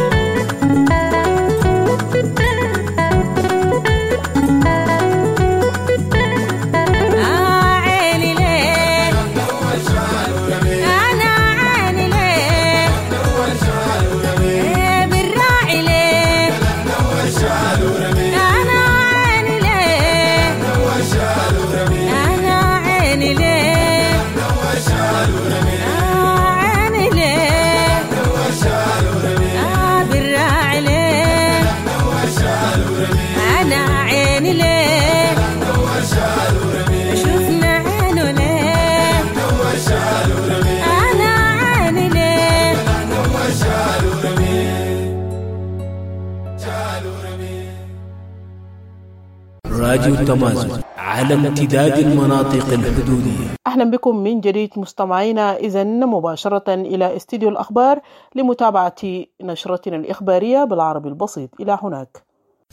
[SPEAKER 4] راديو التمازج على امتداد المناطق الحدودية.
[SPEAKER 1] أهلا بكم من جديد مستمعينا، إذن مباشرة إلى استديو الأخبار لمتابعة نشرتنا الإخبارية بالعربي البسيط. إلى هناك.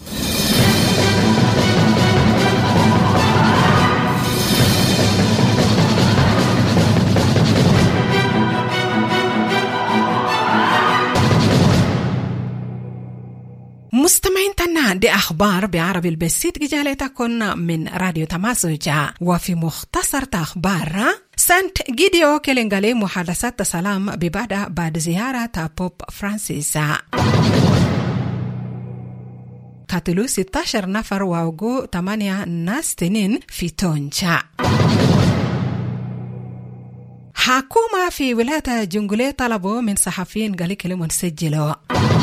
[SPEAKER 17] مستمعين تنا دي أخبار بعربي البسيط جالتكن من راديو تمازوجا. وفي مختصر أخبار سانت جيديو كيلينغالي محادثات سلام ببدأ بعد زيارة بوب فرانسيس. قتلوا ستة عشر نفر ووقوا ثمانية ناس تنين في تونجا. حكومة في ولاية جنجولي طلبوا من صحفيين قالوا كلمة سجلوا.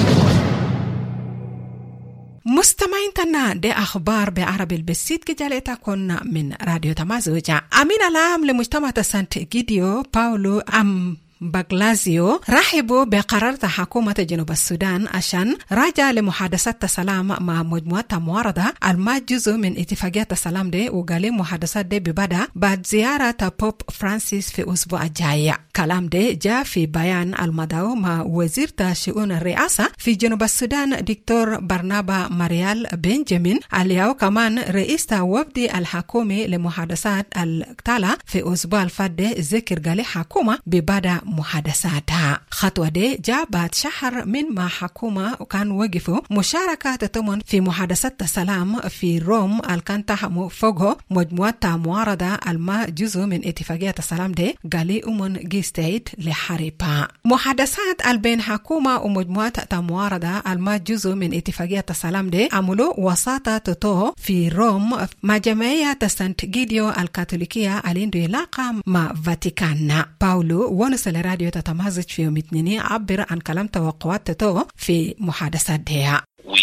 [SPEAKER 17] مستمعين تنا دي أخبار بعربي البسيط جالتكن من راديو تمازوجا. أمين العام لمجتمع سانت جيديو باولو أم باغلازيو رحبوا بقرار حكومة جنوب السودان عشان راجع لمحادثات السلام مع مجموعة معارضة الما جزء من اتفاقيات السلام دي، وقال محادثات دي ببدأ بعد زيارة بوب فرانسيس في أسبوع الجاي. كلام دي جاء في بيان المدعو مع وزيرة شؤون الرئاسة في جنوب السودان دكتور برنابا ماريال بنجامين، اليو كمان رئيس وفد الحكومي لمحادثات التالة في أسبوع الفات ذكر قال حكومة ببدأ محادثاتها. خطوة دي جاء بعد شهر من ما حكومة وكان وقفوا مشاركة تتمن في محادثات السلام في روم الكان تحمو فوقه مجموعة معارضة الما جزء من اتفاقية السلام دي قالي أمن جيستيد لحريبا. محادثات البين حكومة ومجموعة معارضة الما جزء من اتفاقية السلام دي عملوا وساطة تطو في روم مع جمعية سانت جيديو الكاثوليكية الاندو علاقة مع فاتيكان. باولو ونسل راديو تتمازج في يوم اثنين عبر عن كلام توقعات تطو في محادثات ديها.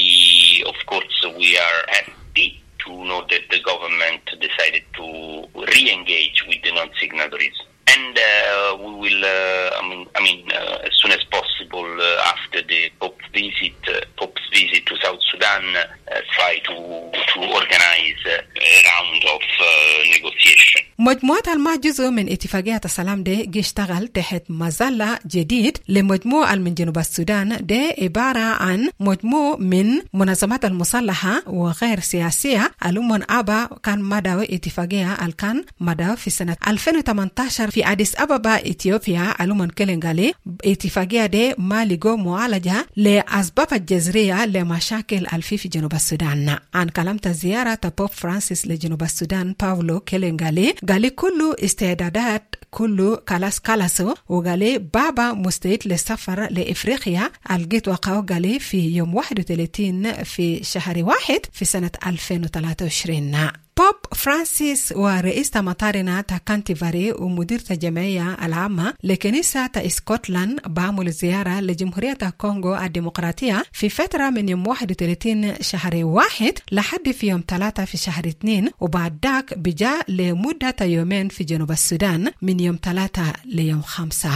[SPEAKER 18] We of course we are happy to know that the government decided to re-engage with the non-signatories, and uh, we will uh, I mean I mean uh, as soon as possible uh, after the Pope visit uh, Pope's visit to South Sudan uh, try to to organize uh, a round of uh, negotiation.
[SPEAKER 17] مجموعة الما جزء من اتفاقية السلام دي يشتغل تحت مظلة جديد لمجموعة من جنوب السودان دي عبارة عن مجموعة من منظمات المصلحة وغير سياسية الأمم أبا كان مدعو اتفاقية الكان مدعو في سنة ألفين وثمانية عشر في أديس أبابا إثيوبيا. الأمم كلنغالي اتفاقية دي ما لقوا معالجة لأسباب الجذرية لمشاكل الفي في جنوب السودان. عن كلام زيارة بوب فرانسيس لجنوب السودان باولو كلنغالي قال كله استعدادات كله كلاس كلاسو، وقال بابا مستعد للسفر لإفريقيا الجيت وقعوا قال في يوم واحد وثلاثين في شهر واحد في سنة ألفين وثلاثة وعشرين. بوب فرانسيس ورئيس مطارنا تا كانتيفاري ومدير الجمعية العامة لكنيسة اسكتلند بعمل زيارة لجمهورية كونغو الديمقراطية في فترة من يوم واحد وثلاثين شهر واحد لحد في يوم ثلاثة في شهر اثنين، وبعد ذاك بجاء لمدة يومين في جنوب السودان من يوم ثلاثة ليوم خمسة.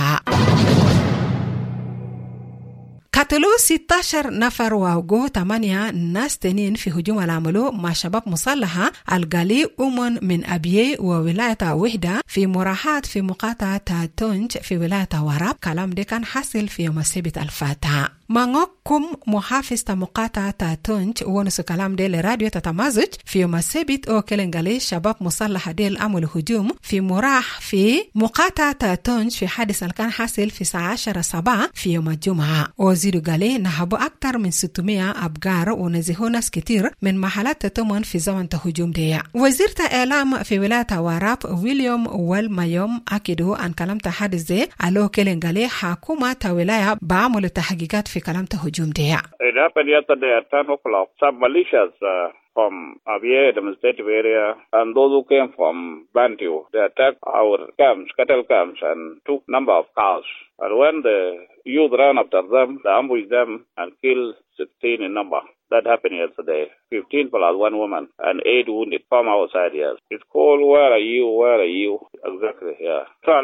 [SPEAKER 17] قتلوا ستة عشر نفر ووقعوا ثمانية ناس تانيين في هجوم العملوا مع شباب مسلحة الغالي أمون من أبيي وولاية وحدة في مراحات في مقاطعة تونج في ولاية وراب. كلام ده كان حاصل في يوم السبت الفاتح. مانغوكم محافظ مقاطعة تونج ونسو كلام ده لراديو تتمازج في يوم السبت أو كلنغالي شباب مسلحة ديل عملوا هجوم في مراح في مقاطعة تونج في حادث كان حاصل في الساعة عشرة صباح في يوم الجمعة. وزيرو قالي نهبوا أكثر من ستمائة أبقار ونزهوا ناس كتير من محلات تتمون في زمن تهجوم دي. وزيرة إعلام في ولاية وراب ويليام والمايوم أكدوا أن كلام تحدث دي ألو كلنغالي حكومة ولاية بعمل تحقيقات في كلام تهجوم دي.
[SPEAKER 19] It happened yesterday at ten o'clock. Some militias uh, from Abia, the administrative area, and those who came from Bantu, they attacked our camps, cattle camps, and took number of cows. And when the youth ran after them, they ambushed them and killed sixteen in number. That happened yesterday. fifteen plus one woman and eight wounded from outside here. It's called Where Are You? Where Are You? Exactly, yeah.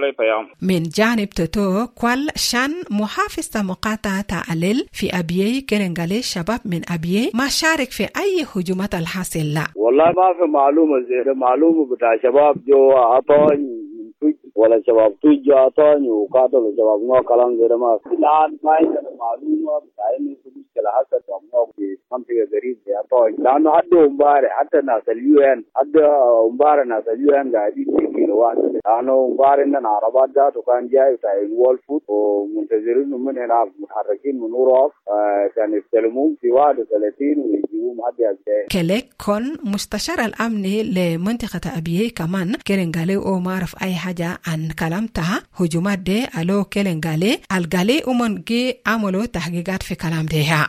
[SPEAKER 17] من جانب توتو كوال شان محافظة مقاطعة تعليل في أبيي كلنغالي شباب من أبيي ما شارك في أي هجومات الحاصل لا.
[SPEAKER 6] والله ما في معلومة زي معلومة بتاع شباب جو عطاني ولا شباب توجه عطاني وقاتلوا شباب نوع كلام زي ما الآن ما عندنا معلومة بتاع إنه في مشكلة حصلت نوع في منطقة غريب زي عطاني لأنه حتى مبارك حتى ناس اليو إن حتى مبارك ناس اليو إن قاعدين في الوقت لأنه مبارك إننا عربات جات وكان جاي بتاع الوول فوت ومنتظرين من هنا متحركين من وراء كان يستلمون في واحد وثلاثين ويجيبون حد يجي.
[SPEAKER 17] كلك كون مستشار الأمن لمنطقة أبيي كمان كلنغالي أو ما عرف أي حاجة عن كلامتها هجومات دي ألو كلنغالي الغالي أمون جي عملوا تحقيقات في كلام ديها.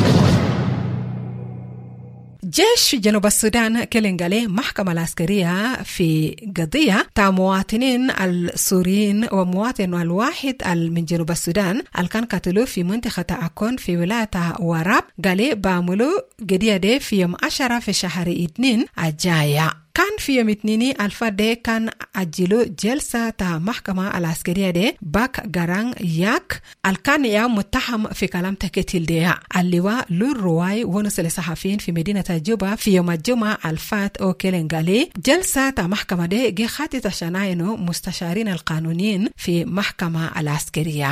[SPEAKER 17] جيش جنوب السودان كلنغالي محكمة العسكرية في قضية تاع مواطنين السوريين ومواطن الواحد من جنوب السودان اللي كان قتلوا في منطقة أكون في ولاية وراب قالي بعملوا قضية دي في يوم عشرة في شهر اثنين الجاية. كان في يوم اثنين الفا كان أجلوا جلسة تا محكمة العسكرية دي باك غران ياك الكان يا متهم في كلام تكتل دي اللواء لور رواي ونسل الصحفيين في مدينة جوبا في يوم الجمعة الفات أو كلنغالي جلسة تا محكمة دي جي خاتي تشاناينو مستشارين القانونيين في محكمة العسكرية.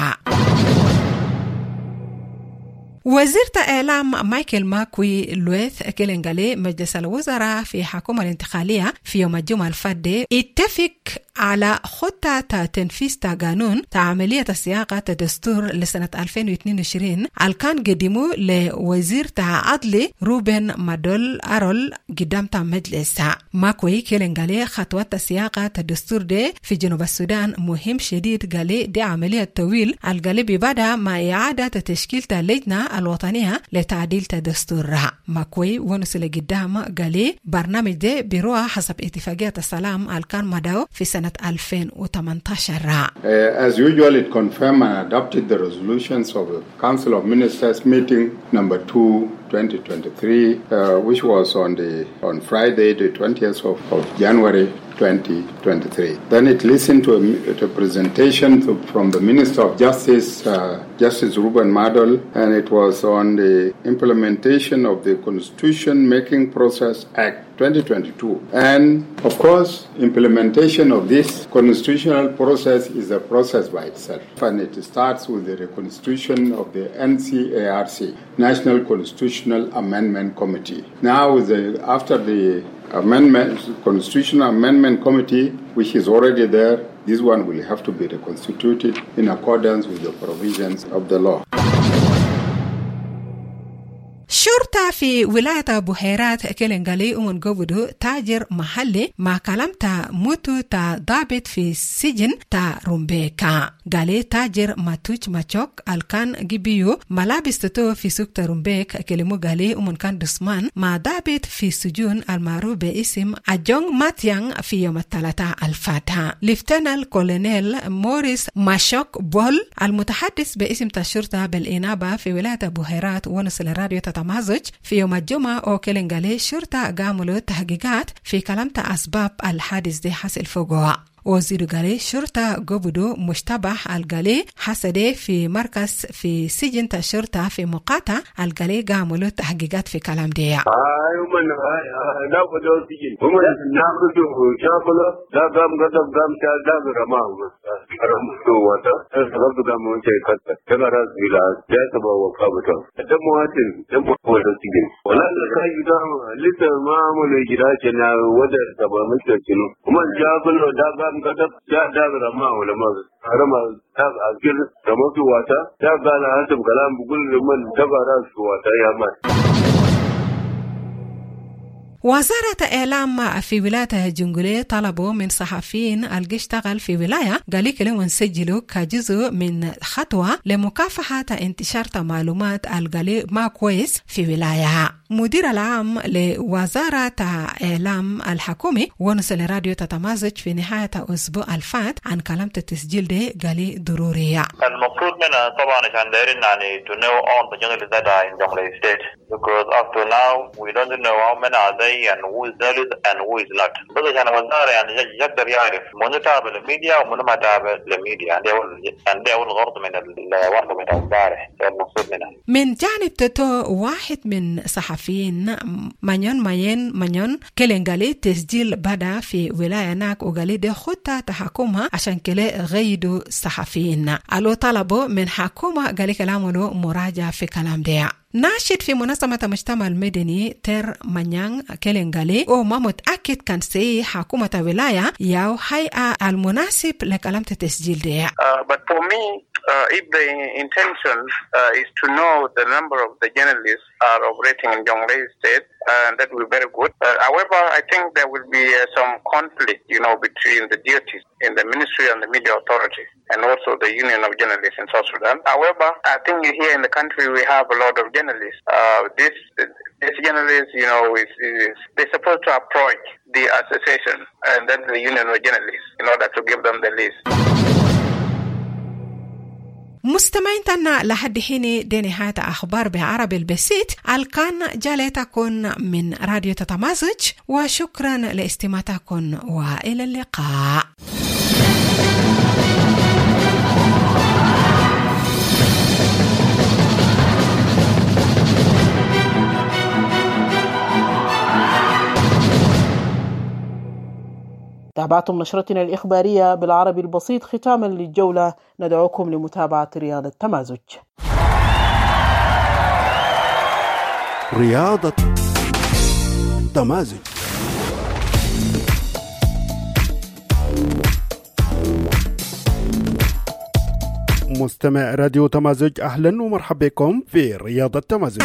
[SPEAKER 17] وزيرة إعلام مايكل ماكوي لويث كلنغالي مجلس الوزراء في حكومة الانتقالية في يوم الجمعة الفاتحة اتفق على خطة تنفيذ قانون عملية صياغة الدستور لسنة ألفين واثنين وعشرين الكان قدموا لوزير عدلي روبن مادول أرول قدام مجلس. ماكوي كلنغالي خطوة صياغة الدستور دي في جنوب السودان مهم شديد قالي دي عملية طويل القالي ببدا مع إعادة تشكيل اللجنة الوطنية لتعديل الدستور. ماكوي ونسل قدام قالي برنامج دي بيروح حسب اتفاقية السلام الكان مداو في سنة ألفين وثمانية عشر.
[SPEAKER 20] Uh, as usual, it confirmed and adopted the resolutions of the Council of Ministers meeting number two, twenty twenty-three, uh, which was on the on Friday, the twentieth of, of January, twenty twenty-three. Then it listened to a, to a presentation to, from the Minister of Justice, uh, Justice Ruben Madol, and it was on the implementation of the Constitution Making Process Act twenty twenty-two. And of course, implementation of this constitutional process is a process by itself. And it starts with the reconstitution of the N C A R C, National Constitutional Amendment Committee. Now, with the, after the amendment, Constitutional Amendment Committee, which is already there, this one will have to be reconstituted in accordance with the provisions of the law.
[SPEAKER 17] شرطة شرطة في ولاية بحيرات كيلنغالي أمون قبضوا تاجر محلي مع كلامتا موتو تا ضابط في السجن تا رومبيكا. قالي تاجر ماتوش ماتشوك الكان جيبيو ملابس تتو في سوق ترومبيك كلمو قالي أمون كان دسمان مع ضابط في سجون المعروف باسم أجونغ ماتيانغ في يوم الثلاثاء الفاتحة. ليفتنال كولونيل موريس ماشوك بول المتحدث باسم الشرطة بالإنابة في ولاية بحيرات ونصل راديو تتمازج في يوم الجمعة أو كيلنغالي شرطة قاموا تحقيقات في كلامة أسباب الحادث دي حصل فوقها. وزير قالي شرطة قبضوا مشتبه القالي حسده في مركز في سجن الشرطة في مقاطعة القالي قاموا تحقيقات في كلام دي.
[SPEAKER 21] أيوة من لا بدو سجن هم ناخذوا شابلا لا قام قدم قام شال لا رماه رماه وتا رب قام وجه كذا كذا راس بلا جاء سبوا وقابته دم واتن دم ولا سجن ولا كاي قام لسه ما عمل إجراء جنا وده سبوا مشكلة هم شابلا لا قام قدم لا لا رماه ولا ما رماه أكيد رماه وتا لا قال حسب كلام بقول من تبع راس وتا يا مان.
[SPEAKER 17] وزارة إعلام في ولاية جنجولي طلبوا من صحفيين اللي اشتغل في ولاية قالوا كلهم نسجلوا كجزء من خطوة لمكافحة انتشار معلومات القالي ما كويس في ولاية. مدير العام لوزارة إعلام الحكومي ونصل راديو تتمازج في نهاية أسبوع الفات عن كلمة التسجيل ده قالي ضرورية.
[SPEAKER 22] المفروض منا طبعا عشان دايرين يعني to know all the journalists that are in Jonglei State because up to now we don't know how many are they and who is journalist and who is not. بس عشان الوزارة يعني يقدر يعرف من تابع الميديا ومن ما تابع الميديا عندي أول عندي أول غرض من الورقة من الوزارة المفروض منها.
[SPEAKER 17] من جانب تتو واحد من صحفيين مانيون ماين مانيون كيلنغالي تسجيل بدا في ولاية ناك وقالي دي خطة تحكمها عشان كلا غيدوا صحفيين. قالوا طلبوا من حكومة قالي كلامه مراجعة في كلام ده. ناشد في منظمة مجتمع المدني تير مانيان كيلنغالي وما متأكد كان سي حكومة ولاية ياو هيئة المناسب لكلام التسجيل ده.
[SPEAKER 22] Uh, but for me, uh, if the intention uh, is to know the number of the journalists are operating in Jonglei State, uh, that will be very good. Uh, however, I think there will be uh, some conflict, you know, between the duties in the Ministry and the Media Authority, and also the Union of Journalists in South Sudan. However, I think here in the country we have a lot of journalists. Uh, this this journalists, you know, is, is they're supposed to approach the association and then the Union of Journalists in order to give them the list.
[SPEAKER 17] مستمعين تنا لحد حين دي نهاية أخبار بعربي البسيط الكان جالتكن من راديو تتمازج وشكرا لاستماعتكن وإلى اللقاء.
[SPEAKER 1] تابعتم نشرتنا الإخبارية بالعربي البسيط. ختاما للجولة ندعوكم لمتابعة رياضة تمازج.
[SPEAKER 23] رياضة تمازج. مستمع راديو تمازج، أهلا ومرحبا بكم في رياضة تمازج.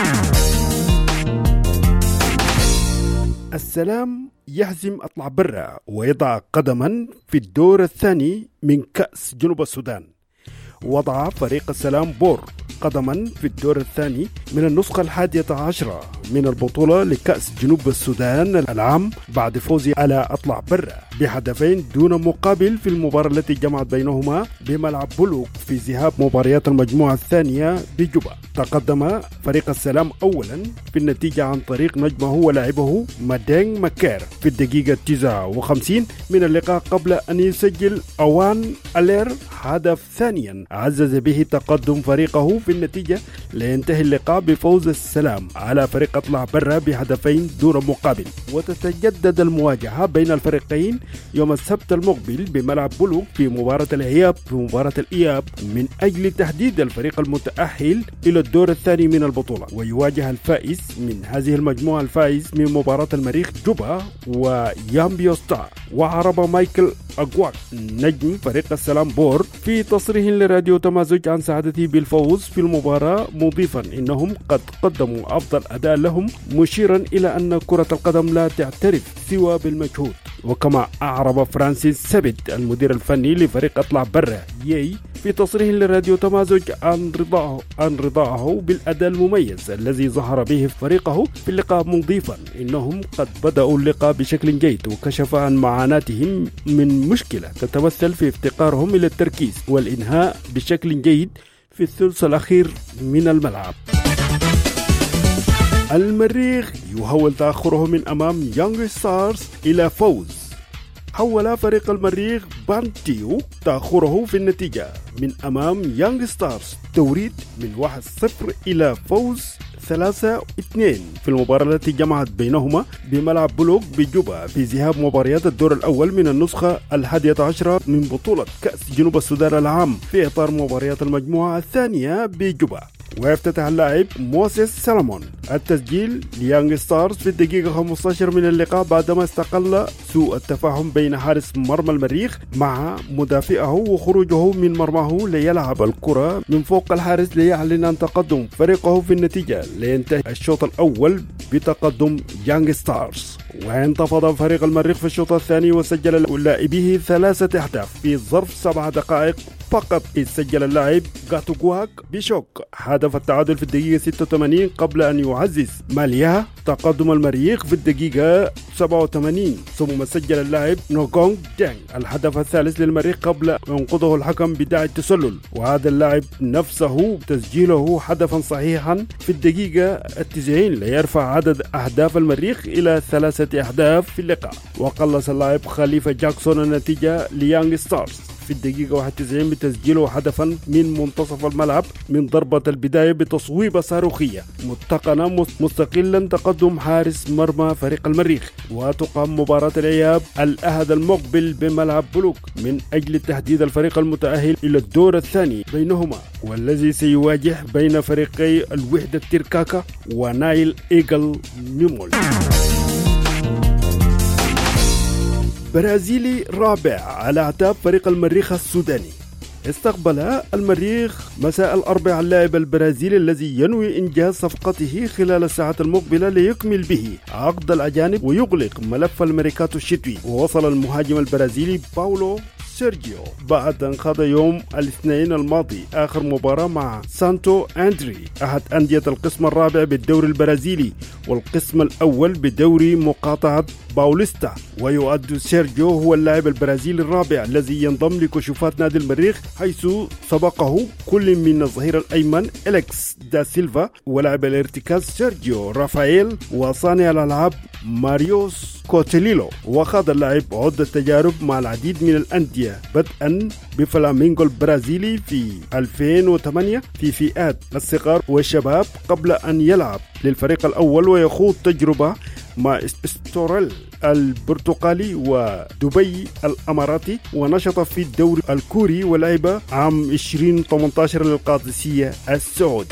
[SPEAKER 23] السلام يهزم أطلع برا ويضع قدما في الدور الثاني من كأس جنوب السودان. وضع فريق السلام بور قدما في الدور الثاني من النسخة الحادية عشرة من البطولة لكأس جنوب السودان العام بعد فوزه على أطلع برا بهدفين دون مقابل في المباراة التي جمعت بينهما بملعب بلوك في ذهاب مباريات المجموعة الثانية بجوبا. تقدم فريق السلام أولا في النتيجة عن طريق نجمه ولاعبه مادينغ مكير في الدقيقة تسعة وخمسين من اللقاء قبل أن يسجل أوان ألير هدف ثانيا عزز به تقدم فريقه في النتيجة لينتهي اللقاء بفوز السلام على فريق أطلع برا بهدفين دون مقابل. وتتجدد المواجهة بين الفريقين يوم السبت المقبل بملعب بلوك في مباراة الإياب في مباراة الإياب من أجل تحديد الفريق المتأهل إلى الدور الثاني من البطولة. ويواجه الفائز من هذه المجموعة الفائز من مباراة المريخ جوبا ويامبيو ستار وعربة مايكل أقواك نجم فريق السلام بور في تصريح لراديو تمازج عن سعادته بالفوز في المباراة، مضيفا إنهم قد قدموا أفضل أداء لهم، مشيرا إلى أن كرة القدم لا تعترف سوى بالمجهود. وكما أعرب فرانسيس سبت المدير الفني لفريق أطلع برا يي في تصريح لراديو تمازج عن رضاه عن رضاه بالأداء المميز الذي ظهر به فريقه في اللقاء، مضيفا إنهم قد بدأوا اللقاء بشكل جيد، وكشف عن معاناتهم من مشكلة تتمثل في افتقارهم إلى التركيز والإنهاء بشكل جيد في الثلث الأخير من الملعب. المريخ يحول تأخره من أمام يونغ ستارز إلى فوز. حول فريق المريخ بانتيو تأخره في النتيجة من أمام يونغ ستارز توريد من واحد صفر إلى فوز ثلاثة اثنين في المباراة التي جمعت بينهما بملعب بلوك بجوبا في ذهاب مباريات الدور الأول من النسخة الحادية عشرة من بطولة كأس جنوب السودان العام في إطار مباريات المجموعة الثانية بجوبا. ويفتتح اللاعب موسيس سلمون التسجيل ليانغ ستارز في الدقيقة خمسة عشر من اللقاء بعدما استقل سوء التفاهم بين حارس مرمى المريخ مع مدافعه وخروجه من مرماه ليلعب الكرة من فوق الحارس ليعلن عن تقدم فريقه في النتيجة، لينتهي الشوط الأول بتقدم يانغ ستارز. وانتفض فريق المريخ في الشوط الثاني وسجل لاعبيه ثلاثة أهداف في ظرف سبع دقائق فقط، إذ سجل اللاعب غاتوغواك بيشوك هدف التعادل في الدقيقة ستة وثمانين قبل أن يعزز ماليا تقدم المريخ في الدقيقة سبعة وثمانين، ثم سجل اللاعب نوغونغ دانغ الهدف الثالث للمريخ قبل أن ينقذه الحكم بداعي التسلل، وهذا اللاعب نفسه تسجيله هدفا صحيحا في الدقيقة التسعين ليرفع عدد أهداف المريخ إلى ثلاثة أهداف في اللقاء. وقلص اللاعب خليفة جاكسون النتيجة ليانغ ستارز في الدقيقة واحد وتسعين بتسجيله هدفا من منتصف الملعب من ضربة البداية بتصويبة صاروخية متقنة مستقلا تقدم حارس مرمى فريق المريخ. وتقام مباراة الإياب الأحد المقبل بملعب بلوك من أجل تحديد الفريق المتأهل إلى الدور الثاني بينهما، والذي سيواجه بين فريقي الوحدة تيركاكا ونايل إيجل نيمول. برازيلي رابع على اعتاب فريق المريخ السوداني. استقبل المريخ مساء الأربعاء اللاعب البرازيلي الذي ينوي إنجاز صفقته خلال الساعات المقبلة ليكمل به عقد الأجانب ويغلق ملف الميركاتو الشتوي. ووصل المهاجم البرازيلي باولو سيرجيو بعد أن خاض يوم الاثنين الماضي آخر مباراة مع سانتو أندري أحد أندية القسم الرابع بالدوري البرازيلي والقسم الأول بدوري مقاطعة باوليستا. ويعد سيرجيو هو اللاعب البرازيلي الرابع الذي ينضم لكشوفات نادي المريخ، حيث سبقه كل من الظهير الأيمن إليكس دا سيلفا ولاعب الارتكاز سيرجيو رافائيل وصانع الألعاب ماريوس كوتيليلو. وخاض اللاعب عدة تجارب مع العديد من الأندية بدءا بفلامينغو البرازيلي في ألفين وثمانية في فئات الصغار والشباب قبل أن يلعب للفريق الأول ويخوض تجربة مع استوريل البرتقالي ودبي الأماراتي، ونشط في الدوري الكوري ولعب عام ألفين وثمانية عشر للقادسية السعودي.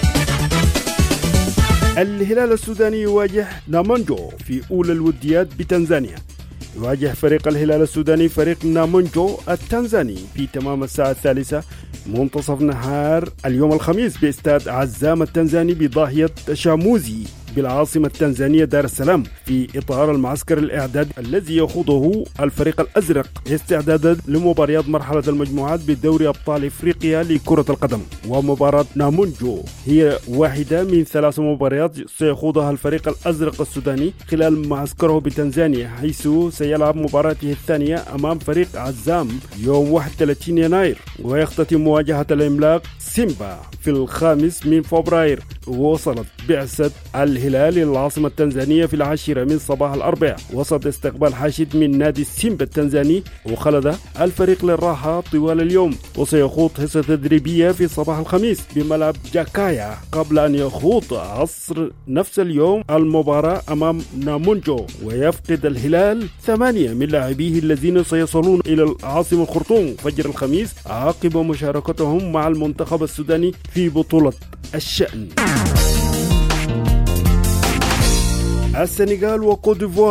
[SPEAKER 23] الهلال السوداني يواجه نامونجو في أولى الوديات بتنزانيا. يواجه فريق الهلال السوداني فريق نامونجو التنزاني في تمام الساعة الثالثة منتصف نهار اليوم الخميس باستاد عزام التنزاني بضاحية شاموزي بالعاصمة التنزانية دار السلام، في إطار المعسكر الإعداد الذي يخوضه الفريق الأزرق استعدادا لمباريات مرحلة المجموعات بدوري أبطال إفريقيا لكرة القدم. ومباراة نامونجو هي واحدة من ثلاث مباريات سيخوضها الفريق الأزرق السوداني خلال معسكره بتنزانيا، حيث سيلعب مباراته الثانية أمام فريق عزام يوم واحد وثلاثين يناير، ويختتم مواجهة العملاق سيمبا في الخامس من فبراير. ووصلت بعثة الهلال للعاصمة التنزانية في العاشرة من صباح الأربعاء وسط استقبال حاشد من نادي سيمبا التنزاني، وخلد الفريق للراحة طوال اليوم، وسيخوض حصة تدريبية في صباح الخميس بملعب جاكايا قبل أن يخوض عصر نفس اليوم المباراة أمام نامونجو. ويفقد الهلال ثمانية من لاعبيه الذين سيصلون إلى العاصمة الخرطوم فجر الخميس عقب مشاركتهم مع المنتخب السوداني في بطولة الشأن. السنغال وكوت ديفوار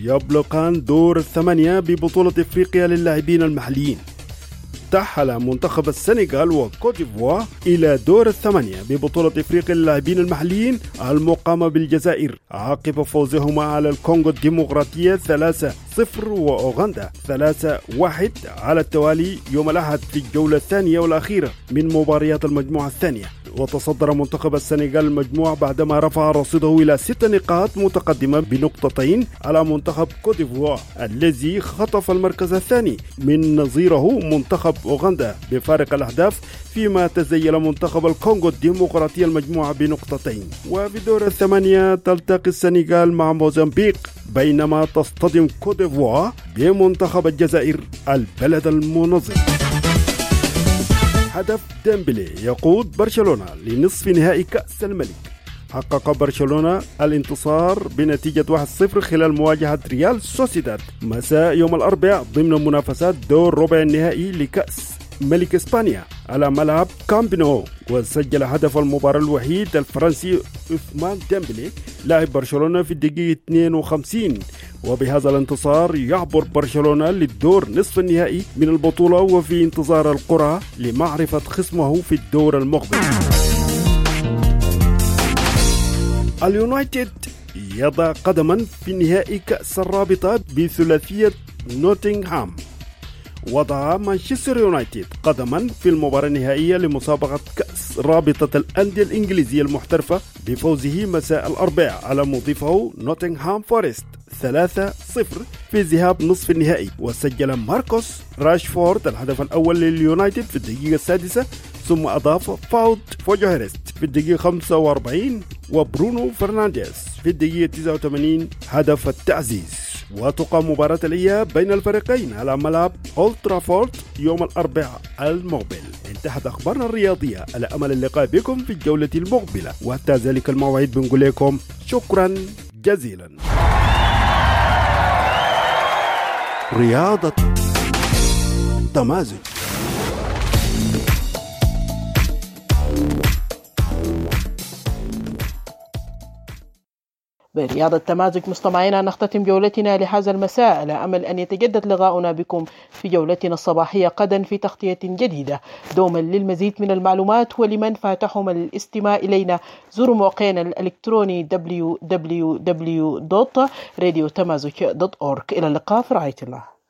[SPEAKER 23] يبلغان دور الثمانية ببطولة إفريقيا للاعبين المحليين. تأهل منتخب السنغال وكوت ديفوار إلى دور الثمانية ببطولة إفريقيا للاعبين المحليين المقامة بالجزائر عقب فوزهما على الكونغو الديمقراطية ثلاثة صفر وأوغندا ثلاثة واحد على التوالي يوم الأحد في الجولة الثانية والأخيرة من مباريات المجموعة الثانية. وتصدر منتخب السنغال المجموعة بعدما رفع رصيده إلى ست نقاط متقدمة بنقطتين على منتخب كوت ديفوار الذي خطف المركز الثاني من نظيره منتخب أوغندا بفارق الأهداف، فيما تزيل منتخب الكونغو الديمقراطية المجموعة بنقطتين. وفي دور الثمانية تلتقي السنغال مع موزمبيق، بينما تصطدم كوت ديفوار بمنتخب الجزائر البلد المنظم. هدف ديمبلي يقود برشلونة لنصف نهائي كأس الملك. حقق برشلونة الانتصار بنتيجة واحد صفر خلال مواجهة ريال سوسيداد مساء يوم الأربعاء ضمن منافسات دور ربع النهائي لكأس ملك إسبانيا على ملعب كامب نو. وسجل هدف المباراة الوحيد الفرنسي عثمان ديمبلي لاعب برشلونة في الدقيقة اثنين وخمسين. وبهذا الانتصار يعبر برشلونة للدور نصف النهائي من البطولة، وفي انتظار القرعة لمعرفة خصمه في الدور المقبل. اليونايتد يضع قدما في نهائي كأس الرابطة بثلاثية نوتنغهام. وضع مانشستر يونايتد قدما في المباراة النهائية لمسابقة كأس رابطة الأندية الإنجليزية المحترفة بفوزه مساء الأربعاء على مضيفه نوتنغهام فورست ثلاثة صفر في ذهاب نصف النهائي. وسجل ماركوس راشفورد الهدف الأول لليونايتد في الدقيقة السادسة، ثم أضاف فاود فوجوهرست في الدقيقة خمسة وأربعين وبرونو فرنانديز في الدقيقة تسعة وثمانين هدف التعزيز. وتقام مباراة الإياب بين الفريقين على ملعب أولد ترافورد يوم الأربعاء المقبل. انتهت أخبارنا الرياضية، على أمل اللقاء بكم في الجولة المقبلة، وحتى ذلك الموعد بنقول لكم شكرا جزيلا. رياضة تمازج.
[SPEAKER 1] برياضة تمازج مستمعينا نختتم جولتنا لهذا المساء، على أمل أن يتجدد لقاؤنا بكم في جولتنا الصباحية غدا في تغطية جديدة. دوما للمزيد من المعلومات ولمن فاتحهم الاستماع إلينا زوروا موقعنا الإلكتروني دبليو دبليو دبليو دوت راديو تمازج دوت أورج. إلى اللقاء في رعاية الله.